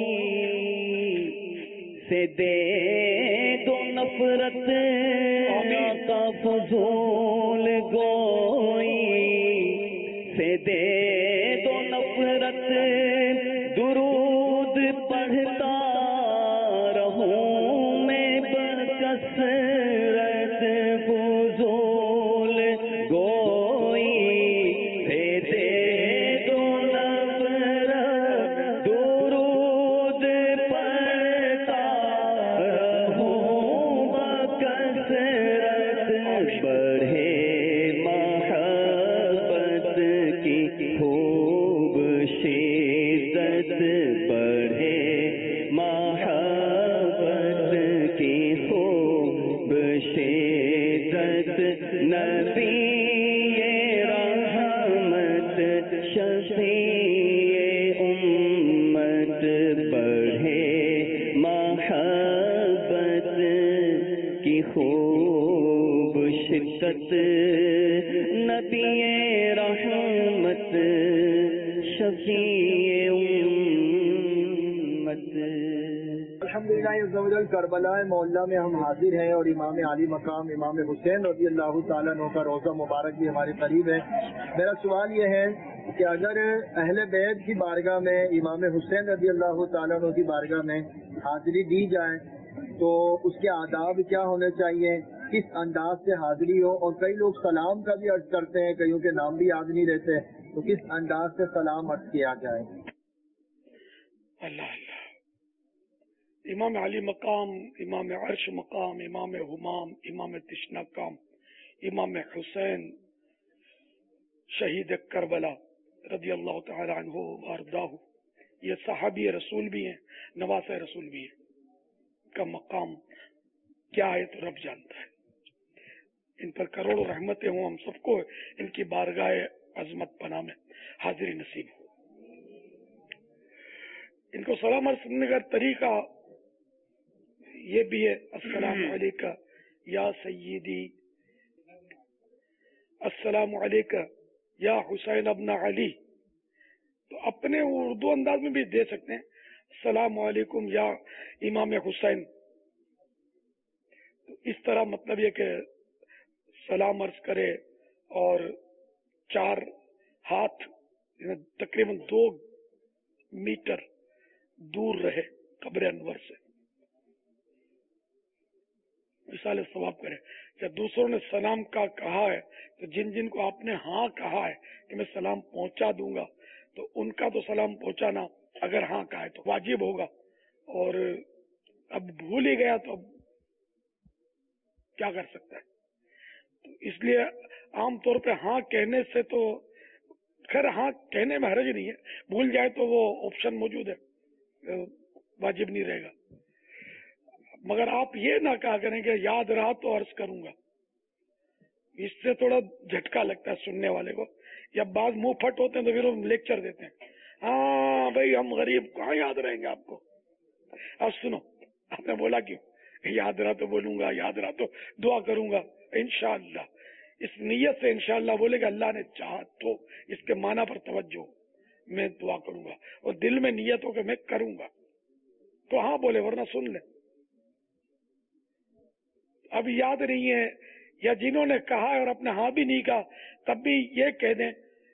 سے دے دو نفرت, آقا فضول گوئی سے دے دو نفرت, درود پڑھتا رہوں میں بکثرت. فضول گوئی سے دے دو نفرت, درود پڑھتا رہوں بکثرت. بڑھے محبت کی خوب شدت, بڑھے محبت کی خوب شدت. نبی رحمت شفیع امت, بڑھے محبت کی خوب شدت. نبی رحمت شفیع امت. الحمدللہ عز و جل کربلا معلیٰ میں ہم حاضر ہیں اور امام علی مقام امام حسین رضی اللہ تعالیٰ عنہ کا روزہ مبارک بھی ہمارے قریب ہے. میرا سوال یہ ہے کہ اگر اہل بیت کی بارگاہ میں امام حسین رضی اللہ تعالیٰ عنہ کی بارگاہ میں حاضری دی جائے تو اس کے آداب کیا ہونے چاہیے, کس انداز سے حاضری ہو؟ اور کئی لوگ سلام کا بھی عرض کرتے ہیں, کئیوں کے نام بھی یاد نہیں رہتے, تو کس انداز سے سلام عرض کیا جائے؟ اللہ اللہ. امام علی مقام, امام عرش مقام, امام حمام, امام تشنا کام, امام حسین شہید کربلا رضی اللہ تعالی عنہ وارضاہ, یہ صحابی رسول بھی ہیں, نواز رسول بھی ہیں. کا مقام کیا ہے تو رب جانتا ہے. ان پر کروڑوں رحمتیں ہوں ہم سب کو, ان کی بارگاہ عظمت پناہ میں حاضری نصیب ہو. ان کو سلام عرض کرنے کا طریقہ یہ بھی ہے, السلام علیکہ یا سیدی, السلام علیکہ یا حسین ابن علی. تو اپنے اردو انداز میں بھی دے سکتے ہیں, السلام علیکم یا امام حسین. تو اس طرح مطلب یہ کہ سلام عرض کرے اور چار ہاتھ تقریباً دو میٹر دور رہے قبر انور سے, مثال ثواب کرے. جب دوسروں نے سلام کا کہا ہے تو جن جن کو آپ نے ہاں کہا ہے کہ میں سلام پہنچا دوں گا, تو ان کا تو سلام پہنچانا اگر ہاں کہا ہے تو واجب ہوگا. اور اب بھول ہی گیا تو اب کیا کر سکتا ہے. تو اس لیے عام طور پہ ہاں کہنے سے تو خیر ہاں کہنے میں حرج نہیں ہے, بھول جائے تو وہ آپشن موجود ہے, واجب نہیں رہے گا. مگر آپ یہ نہ کہا کریں کہ یاد رہا تو عرض کروں گا, اس سے تھوڑا جھٹکا لگتا ہے سننے والے کو. یا بعض منہ پھٹ ہوتے ہیں تو پھر وہ لیکچر دیتے ہیں, ہاں بھائی ہم غریب کہاں یاد رہیں گے آپ کو. اب سنو, آپ نے بولا کیوں, یاد رہا تو بولوں گا, یاد رہا تو دعا کروں گا انشاءاللہ. اس نیت سے انشاءاللہ بولے گا اللہ نے چاہا تو, اس کے معنی پر توجہ, میں دعا کروں گا, اور دل میں نیت ہو کہ میں کروں گا تو ہاں بولے, ورنہ سن لے. اب یاد نہیں ہے یا جنہوں نے کہا ہے اور اپنے ہاں بھی نہیں کہا تب بھی یہ کہہ دیں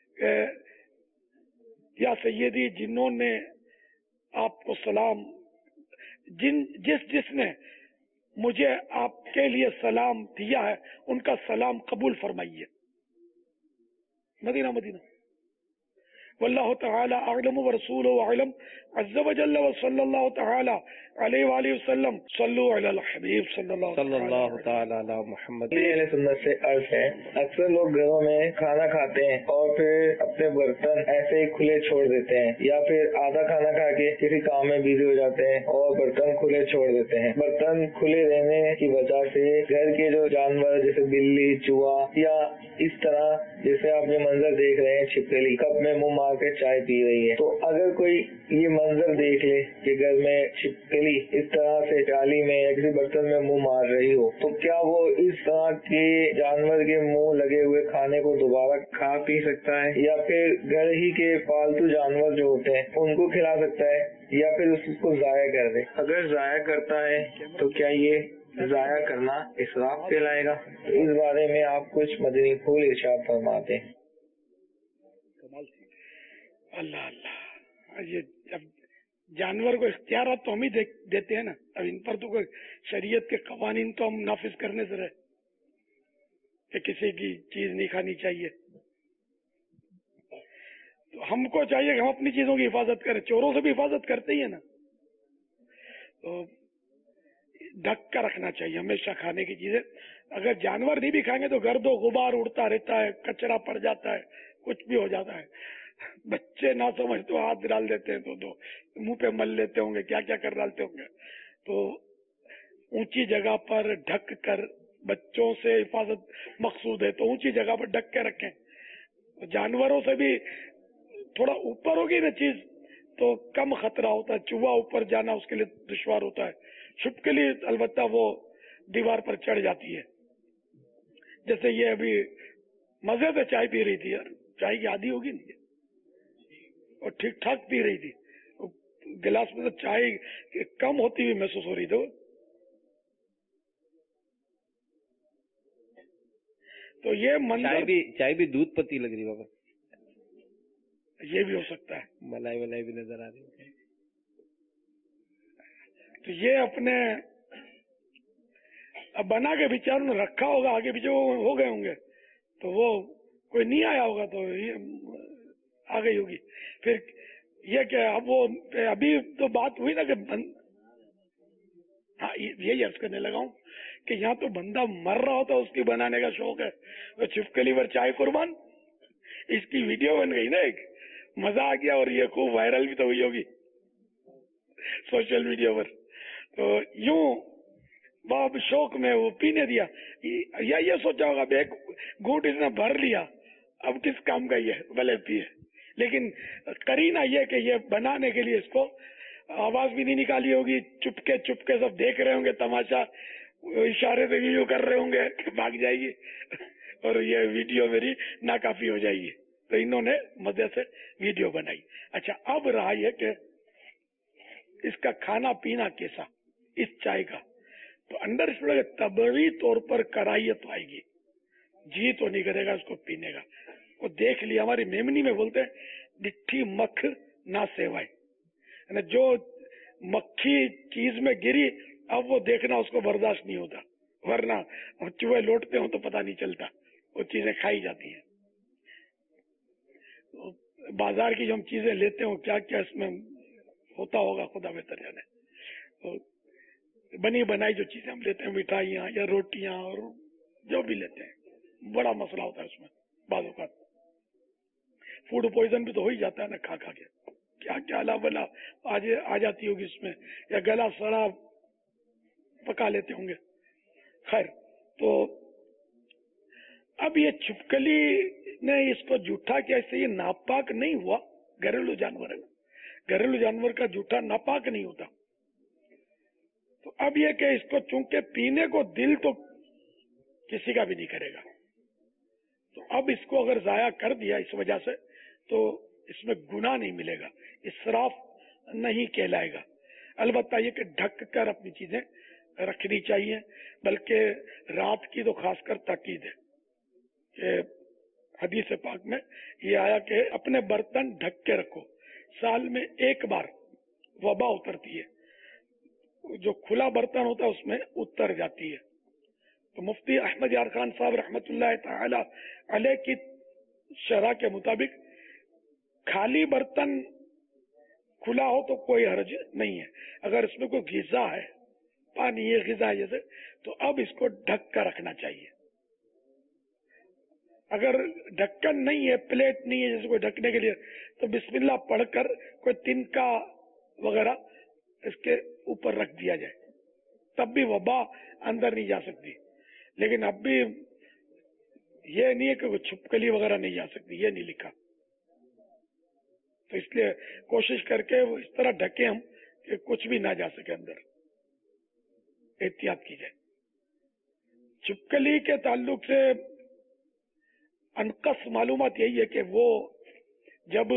یا سیدی, جنہوں نے آپ کو سلام, جن جس جس نے مجھے آپ کے لیے سلام دیا ہے ان کا سلام قبول فرمائیے. مدینہ مدینہ واللہ تعالی اعلم ورسولہ اعلم عز وجل وصلی اللہ تعالی علیہ وآلہ وسلم صلو علی الحبیب صلی اللہ صلی اللہ تعالی علی محمد۔ اہل سنت سے عرض ہے، اکثر لوگ گھروں میں کھانا کھاتے ہیں اور پھر اپنے برتن ایسے ہی کھلے چھوڑ دیتے ہیں، یا پھر آدھا کھانا کھا کے کسی کام میں بزی ہو جاتے ہیں اور برتن کھلے چھوڑ دیتے ہیں۔ برتن کھلے رہنے کی وجہ سے گھر کے جو جانور جیسے بلی، چوہا یا اس طرح جیسے آپ یہ منظر دیکھ رہے ہیں، چھپکلی کپ میں منہ مار کے چائے پی رہی ہے، تو اگر کوئی یہ منظر دیکھ لے کہ گھر میں چھپکلی اس طرح سے پیالی میں یا کسی برتن میں منہ مار رہی ہو، تو کیا وہ اس طرح کے جانور کے منہ لگے ہوئے کھانے کو دوبارہ کھا پی سکتا ہے، یا پھر گھر ہی کے پالتو جانور جو ہوتے ہیں ان کو کھلا سکتا ہے، یا پھر اس کو ضائع کر دے؟ اگر ضائع کرتا ہے تو کیا یہ ضائع کرنا اسراف کہلائے گا؟ تو اس بارے میں آپ کچھ مدنی پھول ارشاد فرماتے ہیں۔ اللہ اللہ، یہ جب جانور کو اختیارات تو ہم ہی دیتے ہیں نا، اب ان پر تو کوئی شریعت کے قوانین تو ہم نافذ کرنے سے رہے کہ کسی کی چیز نہیں کھانی چاہیے، تو ہم کو چاہیے کہ ہم اپنی چیزوں کی حفاظت کریں، چوروں سے بھی حفاظت کرتے ہی ہے نا، تو ڈھک کر رکھنا چاہیے ہمیشہ کھانے کی چیزیں۔ اگر جانور نہیں بھی کھائیں گے تو گرد و غبار اڑتا رہتا ہے، کچرا پڑ جاتا ہے، کچھ بھی ہو جاتا ہے، بچے نہ سمجھ تو ہاتھ ڈال دیتے ہیں تو دو منہ پہ مل لیتے ہوں گے، کیا کیا کر ڈالتے ہوں گے، تو اونچی جگہ پر ڈھک کر، بچوں سے حفاظت مقصود ہے تو اونچی جگہ پر ڈھک کے رکھیں۔ جانوروں سے بھی تھوڑا اوپر ہوگی نا چیز تو کم خطرہ ہوتا ہے، چوہا اوپر جانا اس کے لیے دشوار ہوتا ہے، چھپکلی البتہ وہ دیوار پر چڑھ جاتی ہے۔ جیسے یہ ابھی مزے سے چائے پی رہی تھی، یار چائے کی عادی ہوگی نہیں اور ٹھیک ٹھاک پی رہی تھی، گلاس میں تو چائے کم ہوتی ہوئی محسوس ہو رہی تھی، تو یہ منظر بھی چائے بھی دودھ پتی لگ رہی بابا، یہ بھی ہو سکتا ہے، ملائی ولائی بھی نظر آ رہی ہے، تو یہ اپنے اب بنا کے بیچاروں نے رکھا ہوگا، آگے پیچھے ہو گئے ہوں گے تو وہ کوئی نہیں آیا ہوگا تو آ گئی ہوگی۔ پھر یہ کہ اب وہ ابھی تو بات ہوئی نا کہ ہاں یہی عرض کرنے لگا ہوں کہ یہاں تو بندہ مر رہا ہوتا اس کی بنانے کا شوق ہے، تو چھپکلی پر چائے قربان، اس کی ویڈیو بن گئی نا، ایک مزہ آ گیا اور یہ خوب وائرل بھی تو ہوئی ہوگی سوشل میڈیا پر، تو یوں باب شوق میں وہ پینے دیا، یا یہ سوچا ہوگا ایک گھونٹ اس نے بھر لیا اب کس کام کا یہ بھلے پیے، لیکن کرینہ یہ کہ یہ بنانے کے لیے اس کو آواز بھی نہیں نکالی ہوگی، چپکے چپکے سب دیکھ رہے ہوں گے تماشا، اشارے سے یوں کر رہے ہوں گے کہ بھاگ جائے گی اور یہ ویڈیو میری ناکافی ہو جائے گی، تو انہوں نے مزے سے ویڈیو بنائی۔ اچھا اب رہا یہ کہ اس کا کھانا پینا کیسا، اس چائے کا، تو انڈر اسٹینڈ طبعی طور پر کراہیت آئے گی، جی تو نہیں کرے گا اس کو پینے کا، وہ دیکھ لیا، ہماری میمنی میں بولتے ہیں ڈٹھی مکھ نہ سیوائے، جو مکھی چیز میں گری اب وہ دیکھنا اس کو برداشت نہیں ہوتا، ورنہ چوہے لوٹتے ہوں تو پتہ نہیں چلتا، وہ چیزیں کھائی جاتی ہیں۔ بازار کی جو ہم چیزیں لیتے ہوں کیا کیا اس میں ہوتا ہوگا خدا بہتر جانے، تو بنی بنائی جو چیزیں ہم لیتے ہیں، مٹھائیاں یا روٹیاں اور جو بھی لیتے ہیں، بڑا مسئلہ ہوتا ہے اس میں، بعض اوقات فوڈ پوائزن بھی تو ہو ہی جاتا ہے نا کھا کھا کے، کیا کیا الا بلا آج آ جاتی ہوگی اس میں، یا گلا سڑا پکا لیتے ہوں گے۔ خیر، تو اب یہ چھپکلی نے اس کو جھوٹا کیا، اس سے یہ ناپاک نہیں ہوا، گھریلو جانور ہے، گھریلو جانور کا جھوٹا ناپاک نہیں ہوتا، تو اب یہ کہ اس کو چونکہ پینے کو دل تو کسی کا بھی نہیں کرے گا، تو اب اس کو اگر ضائع کر دیا اس وجہ سے تو اس میں گناہ نہیں ملے گا، اسراف نہیں کہلائے گا، البتہ یہ کہ ڈھک کر اپنی چیزیں رکھنی چاہیے، بلکہ رات کی تو خاص کر تاکید ہے کہ حدیث پاک میں یہ آیا کہ اپنے برتن ڈھک کے رکھو، سال میں ایک بار وبا اترتی ہے، جو کھلا برتن ہوتا ہے اس میں اتر جاتی ہے، تو مفتی احمد یار خان صاحب رحمت اللہ تعالی علیہ کی شرح کے مطابق खाली बर्तन खुला हो तो कोई हर्ज नहीं है। अगर इसमें कोई ग़िज़ा है, पानी ये ग़िज़ा है जैसे, तो अब इसको ढक कर रखना चाहिए। अगर ढक्कन नहीं है, प्लेट नहीं है जैसे कोई ढकने के लिए, तो बिस्मिल्लाह पढ़कर कोई तिनका वगैरह इसके ऊपर रख दिया जाए, तब भी वबा अंदर नहीं जा सकती। लेकिन अब भी ये नहीं है कि छिपकली वगैरह नहीं जा सकती, ये नहीं लिखा। तो इसलिए कोशिश करके वो इस तरह ढके हम कि कुछ भी ना जा सके अंदर, एहतियात की जाए। छिपकली के ताल्लुक से अनकस मालूमात यही है कि वो जब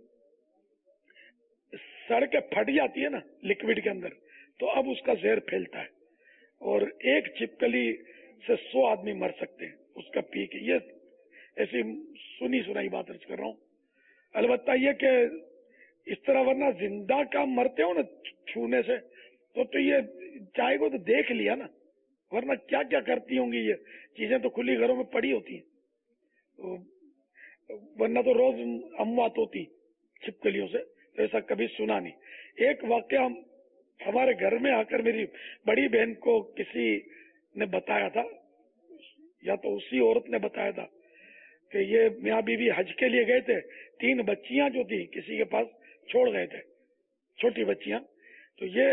सड़ के फट जाती है ना लिक्विड के अंदर, तो अब उसका जहर फैलता है और एक छिपकली से सौ आदमी मर सकते हैं उसका पी के। ये ऐसी सुनी सुनाई बात अर्ज कर रहा हूँ। अलबत्ता ये कि इस तरह वरना जिंदा का मरते हो ना छूने से, तो तो ये चाय को तो देख लिया ना, वरना क्या क्या करती होंगी ये चीजें, तो खुली घरों में पड़ी होती हैं। तो वरना तो रोज अमवात होती छिपकलियों से, तो ऐसा कभी सुना नहीं। एक वाकया हम हमारे घर में आकर मेरी बड़ी बहन को किसी ने बताया था, या तो उसी औरत ने बताया था कि ये मियाँ बीवी हज के लिए गए थे, तीन बच्चियां जो थी किसी के पास छोड़ गए थे, छोटी बच्चियां। तो ये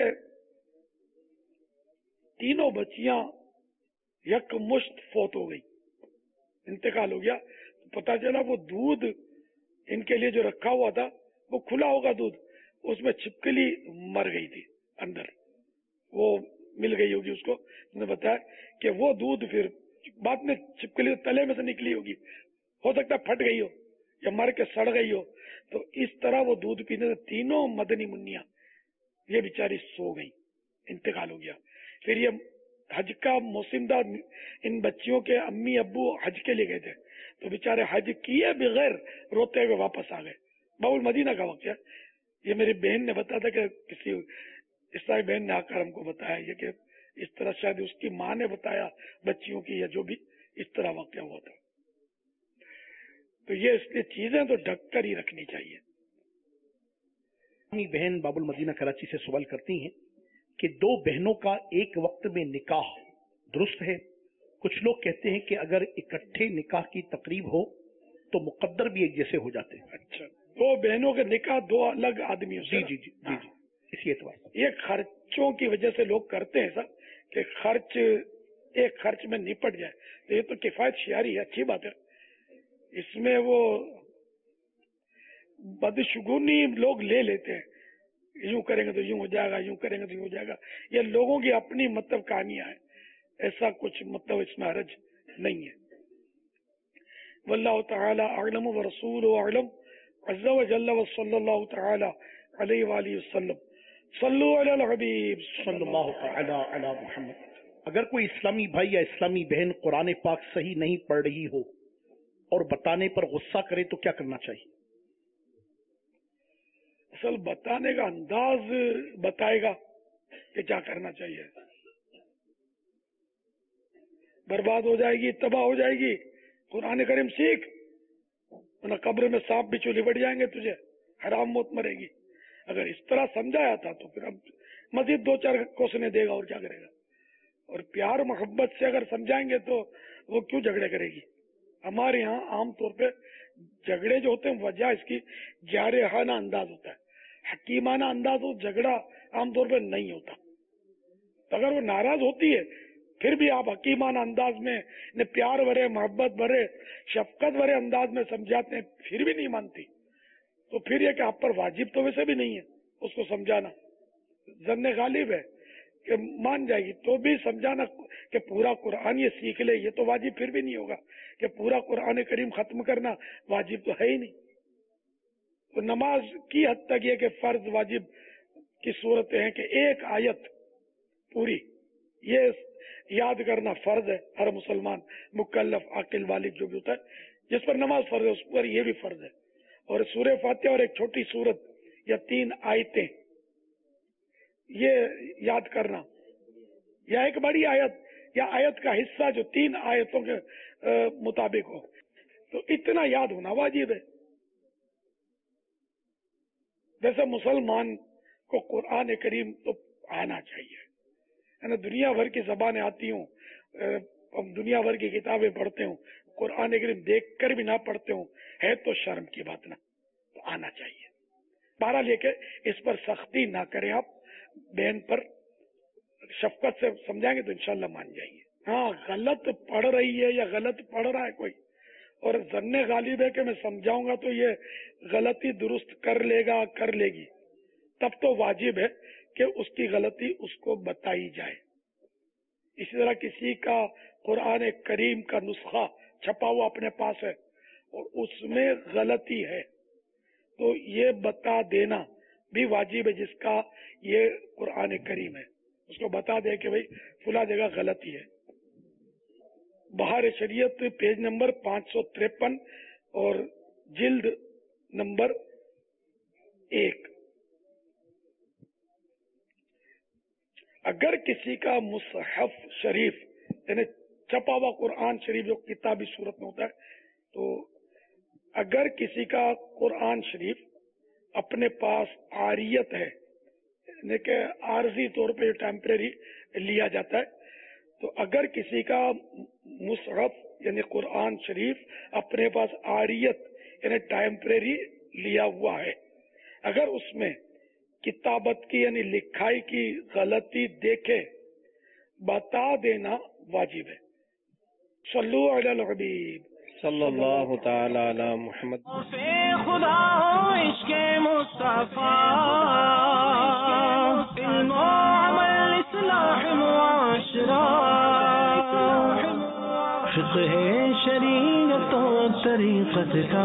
तीनों बच्चियां यकमुश्त फौत हो गई, इंतकाल हो गया। तो पता चला वो दूध इनके लिए जो रखा हुआ था वो खुला होगा दूध, उसमें छिपकली मर गई थी अंदर, वो मिल गई होगी उसको। उसने बताया कि वो दूध फिर बाद में छिपकली तले में से निकली होगी, हो सकता है फट गई हो या मर के सड़ गई हो। तो इस तरह वो दूध पीने से तीनों मदनी मुन्नियां ये बेचारी सो गई, इंतकाल हो गया। फिर ये हज का मौसम था, इन बच्चियों के अम्मी अब्बू हज के लिए गए थे, तो बेचारे हज किए बगैर रोते हुए वापस आ गए। बाबुल मदीना का वक्त है ये। मेरी बहन ने बताया था कि किसी ईसाई बहन ने आकर हमको बताया ये कि इस तरह शायद उसकी माँ ने बताया बच्चियों की, या जो भी इस तरह वाकया हुआ था। तो ये इसलिए चीजें तो ढक कर ही रखनी चाहिए। अपनी बहन बाबुल मदीना कराची से सवाल करती हैं कि दो बहनों का एक वक्त में निकाह दुरुस्त है? कुछ लोग कहते हैं कि अगर इकट्ठे निकाह की तकरीब हो तो मुकद्दर भी एक जैसे हो जाते हैं। अच्छा, दो बहनों के निकाह दो अलग आदमियों से? जी जी जी जी, जी। इसी एतबार ये खर्चों की वजह से लोग करते हैं ऐसा कि खर्च एक खर्च में निपट जाए, तो ये तो किफायत शियारी है, अच्छी बात है। इसमें वो बदशगुनी लोग ले लेते हैं, यूं करेंगे तो यूं हो जाएगा, यूं करेंगे तो यूं हो जाएगा। ये लोगों की अपनी मतलब कहानियां हैं, ऐसा कुछ मतलब इसमें हरज नहीं है। वल्लाहु तआला अअलम व रसूलुहु अअलम अज़्ज़ा व जल्ला व सल्लल्लाहु तआला अलैहि व आलिहि वसल्लम। सल्लु अलल हबीब सल्लल्लाहु तआला अला मुहम्मद। अगर कोई इस्लामी भाई या इस्लामी बहन कुरान पाक सही नहीं पढ़ रही हो और बताने पर गुस्सा करे तो क्या करना चाहिए? असल बताने का अंदाज बताएगा कि क्या करना चाहिए। बर्बाद हो जाएगी, तबाह हो जाएगी। कुरान करीम सीख, वरना कब्र में सांप बिच्छू लिपट जाएंगे तुझे, हराम मौत मरेगी। अगर इस तरह समझाया था तो फिर अब मजीद दो चार कोसने देगा और क्या करेगा। और प्यार मोहब्बत से अगर समझाएंगे तो वो क्यों झगड़े करेगी। हमारे यहाँ आमतौर पे झगड़े जो होते हैं वजह इसकी जारहाना अंदाज होता है, हकीमाना अंदाज हो, झगड़ा आमतौर पे नहीं होता। तो अगर वो नाराज होती है फिर भी आप हकीमाना अंदाज में ने प्यार भरे, मोहब्बत भरे, शफकत भरे अंदाज में समझाते हैं, फिर भी नहीं मानती, तो फिर ये कि आप पर वाजिब तो वैसे भी नहीं है उसको समझाना। जन्ने गालिब है कि मान जाएगी, तो भी समझाना कि पूरा कुरान ये सीख ले, ये तो वाजिब फिर भी नहीं होगा। कि पूरा कुरान करीम खत्म करना वाजिब तो है ही नहीं। तो नमाज की हद तक ये कि फर्ज वाजिब की सूरतें हैं कि एक आयत पूरी ये याद करना फर्ज है। हर मुसलमान मुकल्लफ आकिल वालिद जो भी होता है जिस पर नमाज फर्ज है उस पर ये भी फर्ज है। और सूरह फातिहा और एक छोटी सूरत या तीन आयतें ये याद करना, या एक बड़ी आयत या आयत का हिस्सा जो तीन आयतों के आ, मुताबिक हो, तो इतना याद होना वाजिब है। वैसे मुसलमान को कुरान करीम तो आना चाहिए, है ना। दुनिया भर की जबानें आती हूँ, हम दुनिया भर की किताबें पढ़ते हूँ, कुरान करीम देख कर भी ना पढ़ते हूँ, है तो शर्म की बात ना, तो आना चाहिए। बारह लेके इस पर सख्ती ना करें आप, बहन पर शफकत से समझाएंगे तो इंशाल्लाह मान जाएंगे। हाँ, गलत पढ़ रही है या गलत पढ़ रहा है कोई, और जन्ने गालिब है कि मैं समझाऊंगा तो ये गलती दुरुस्त कर लेगा, कर लेगी, तब तो वाजिब है कि उसकी गलती उसको बताई जाए। इसी तरह किसी का कुरान करीम का नुस्खा छपा हुआ अपने पास है और उसमें गलती है, तो ये बता देना भी वाजिब है। जिसका ये कुरान करीम है उसको बता दे कि भाई फुला जगह गलती है। बहार शरीयत पेज नंबर पाँच सौ तिरपन और जिल्द नंबर एक। अगर किसी का मुसहफ शरीफ यानी छपा हुआ कुरान शरीफ जो किताबी सूरत में होता है, तो अगर किसी का कुरान शरीफ अपने पास आरियत है, यानी कि आरजी तौर पे टेम्परेरी लिया जाता है, तो अगर किसी का मुसहफ यानी कुरान शरीफ अपने पास आरियत यानी टेम्परेरी लिया हुआ है, अगर उसमें किताबत की यानी लिखाई की गलती देखे, बता देना वाजिब है। सल्लु अलल हबीब सल्लल्लाहु ताला अला मुहम्मद। खुदा हो इश्क़े मुस्तफा, इल्म अमल इस्लाह मुआशरा, फ़िक़्ह शरीअत तरीक़त का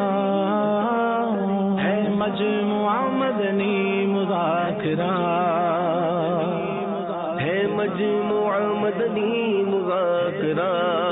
है मजमुआ मदनी मुज़ाकरा, है मजमुआ मदनी मुज़ाकरा।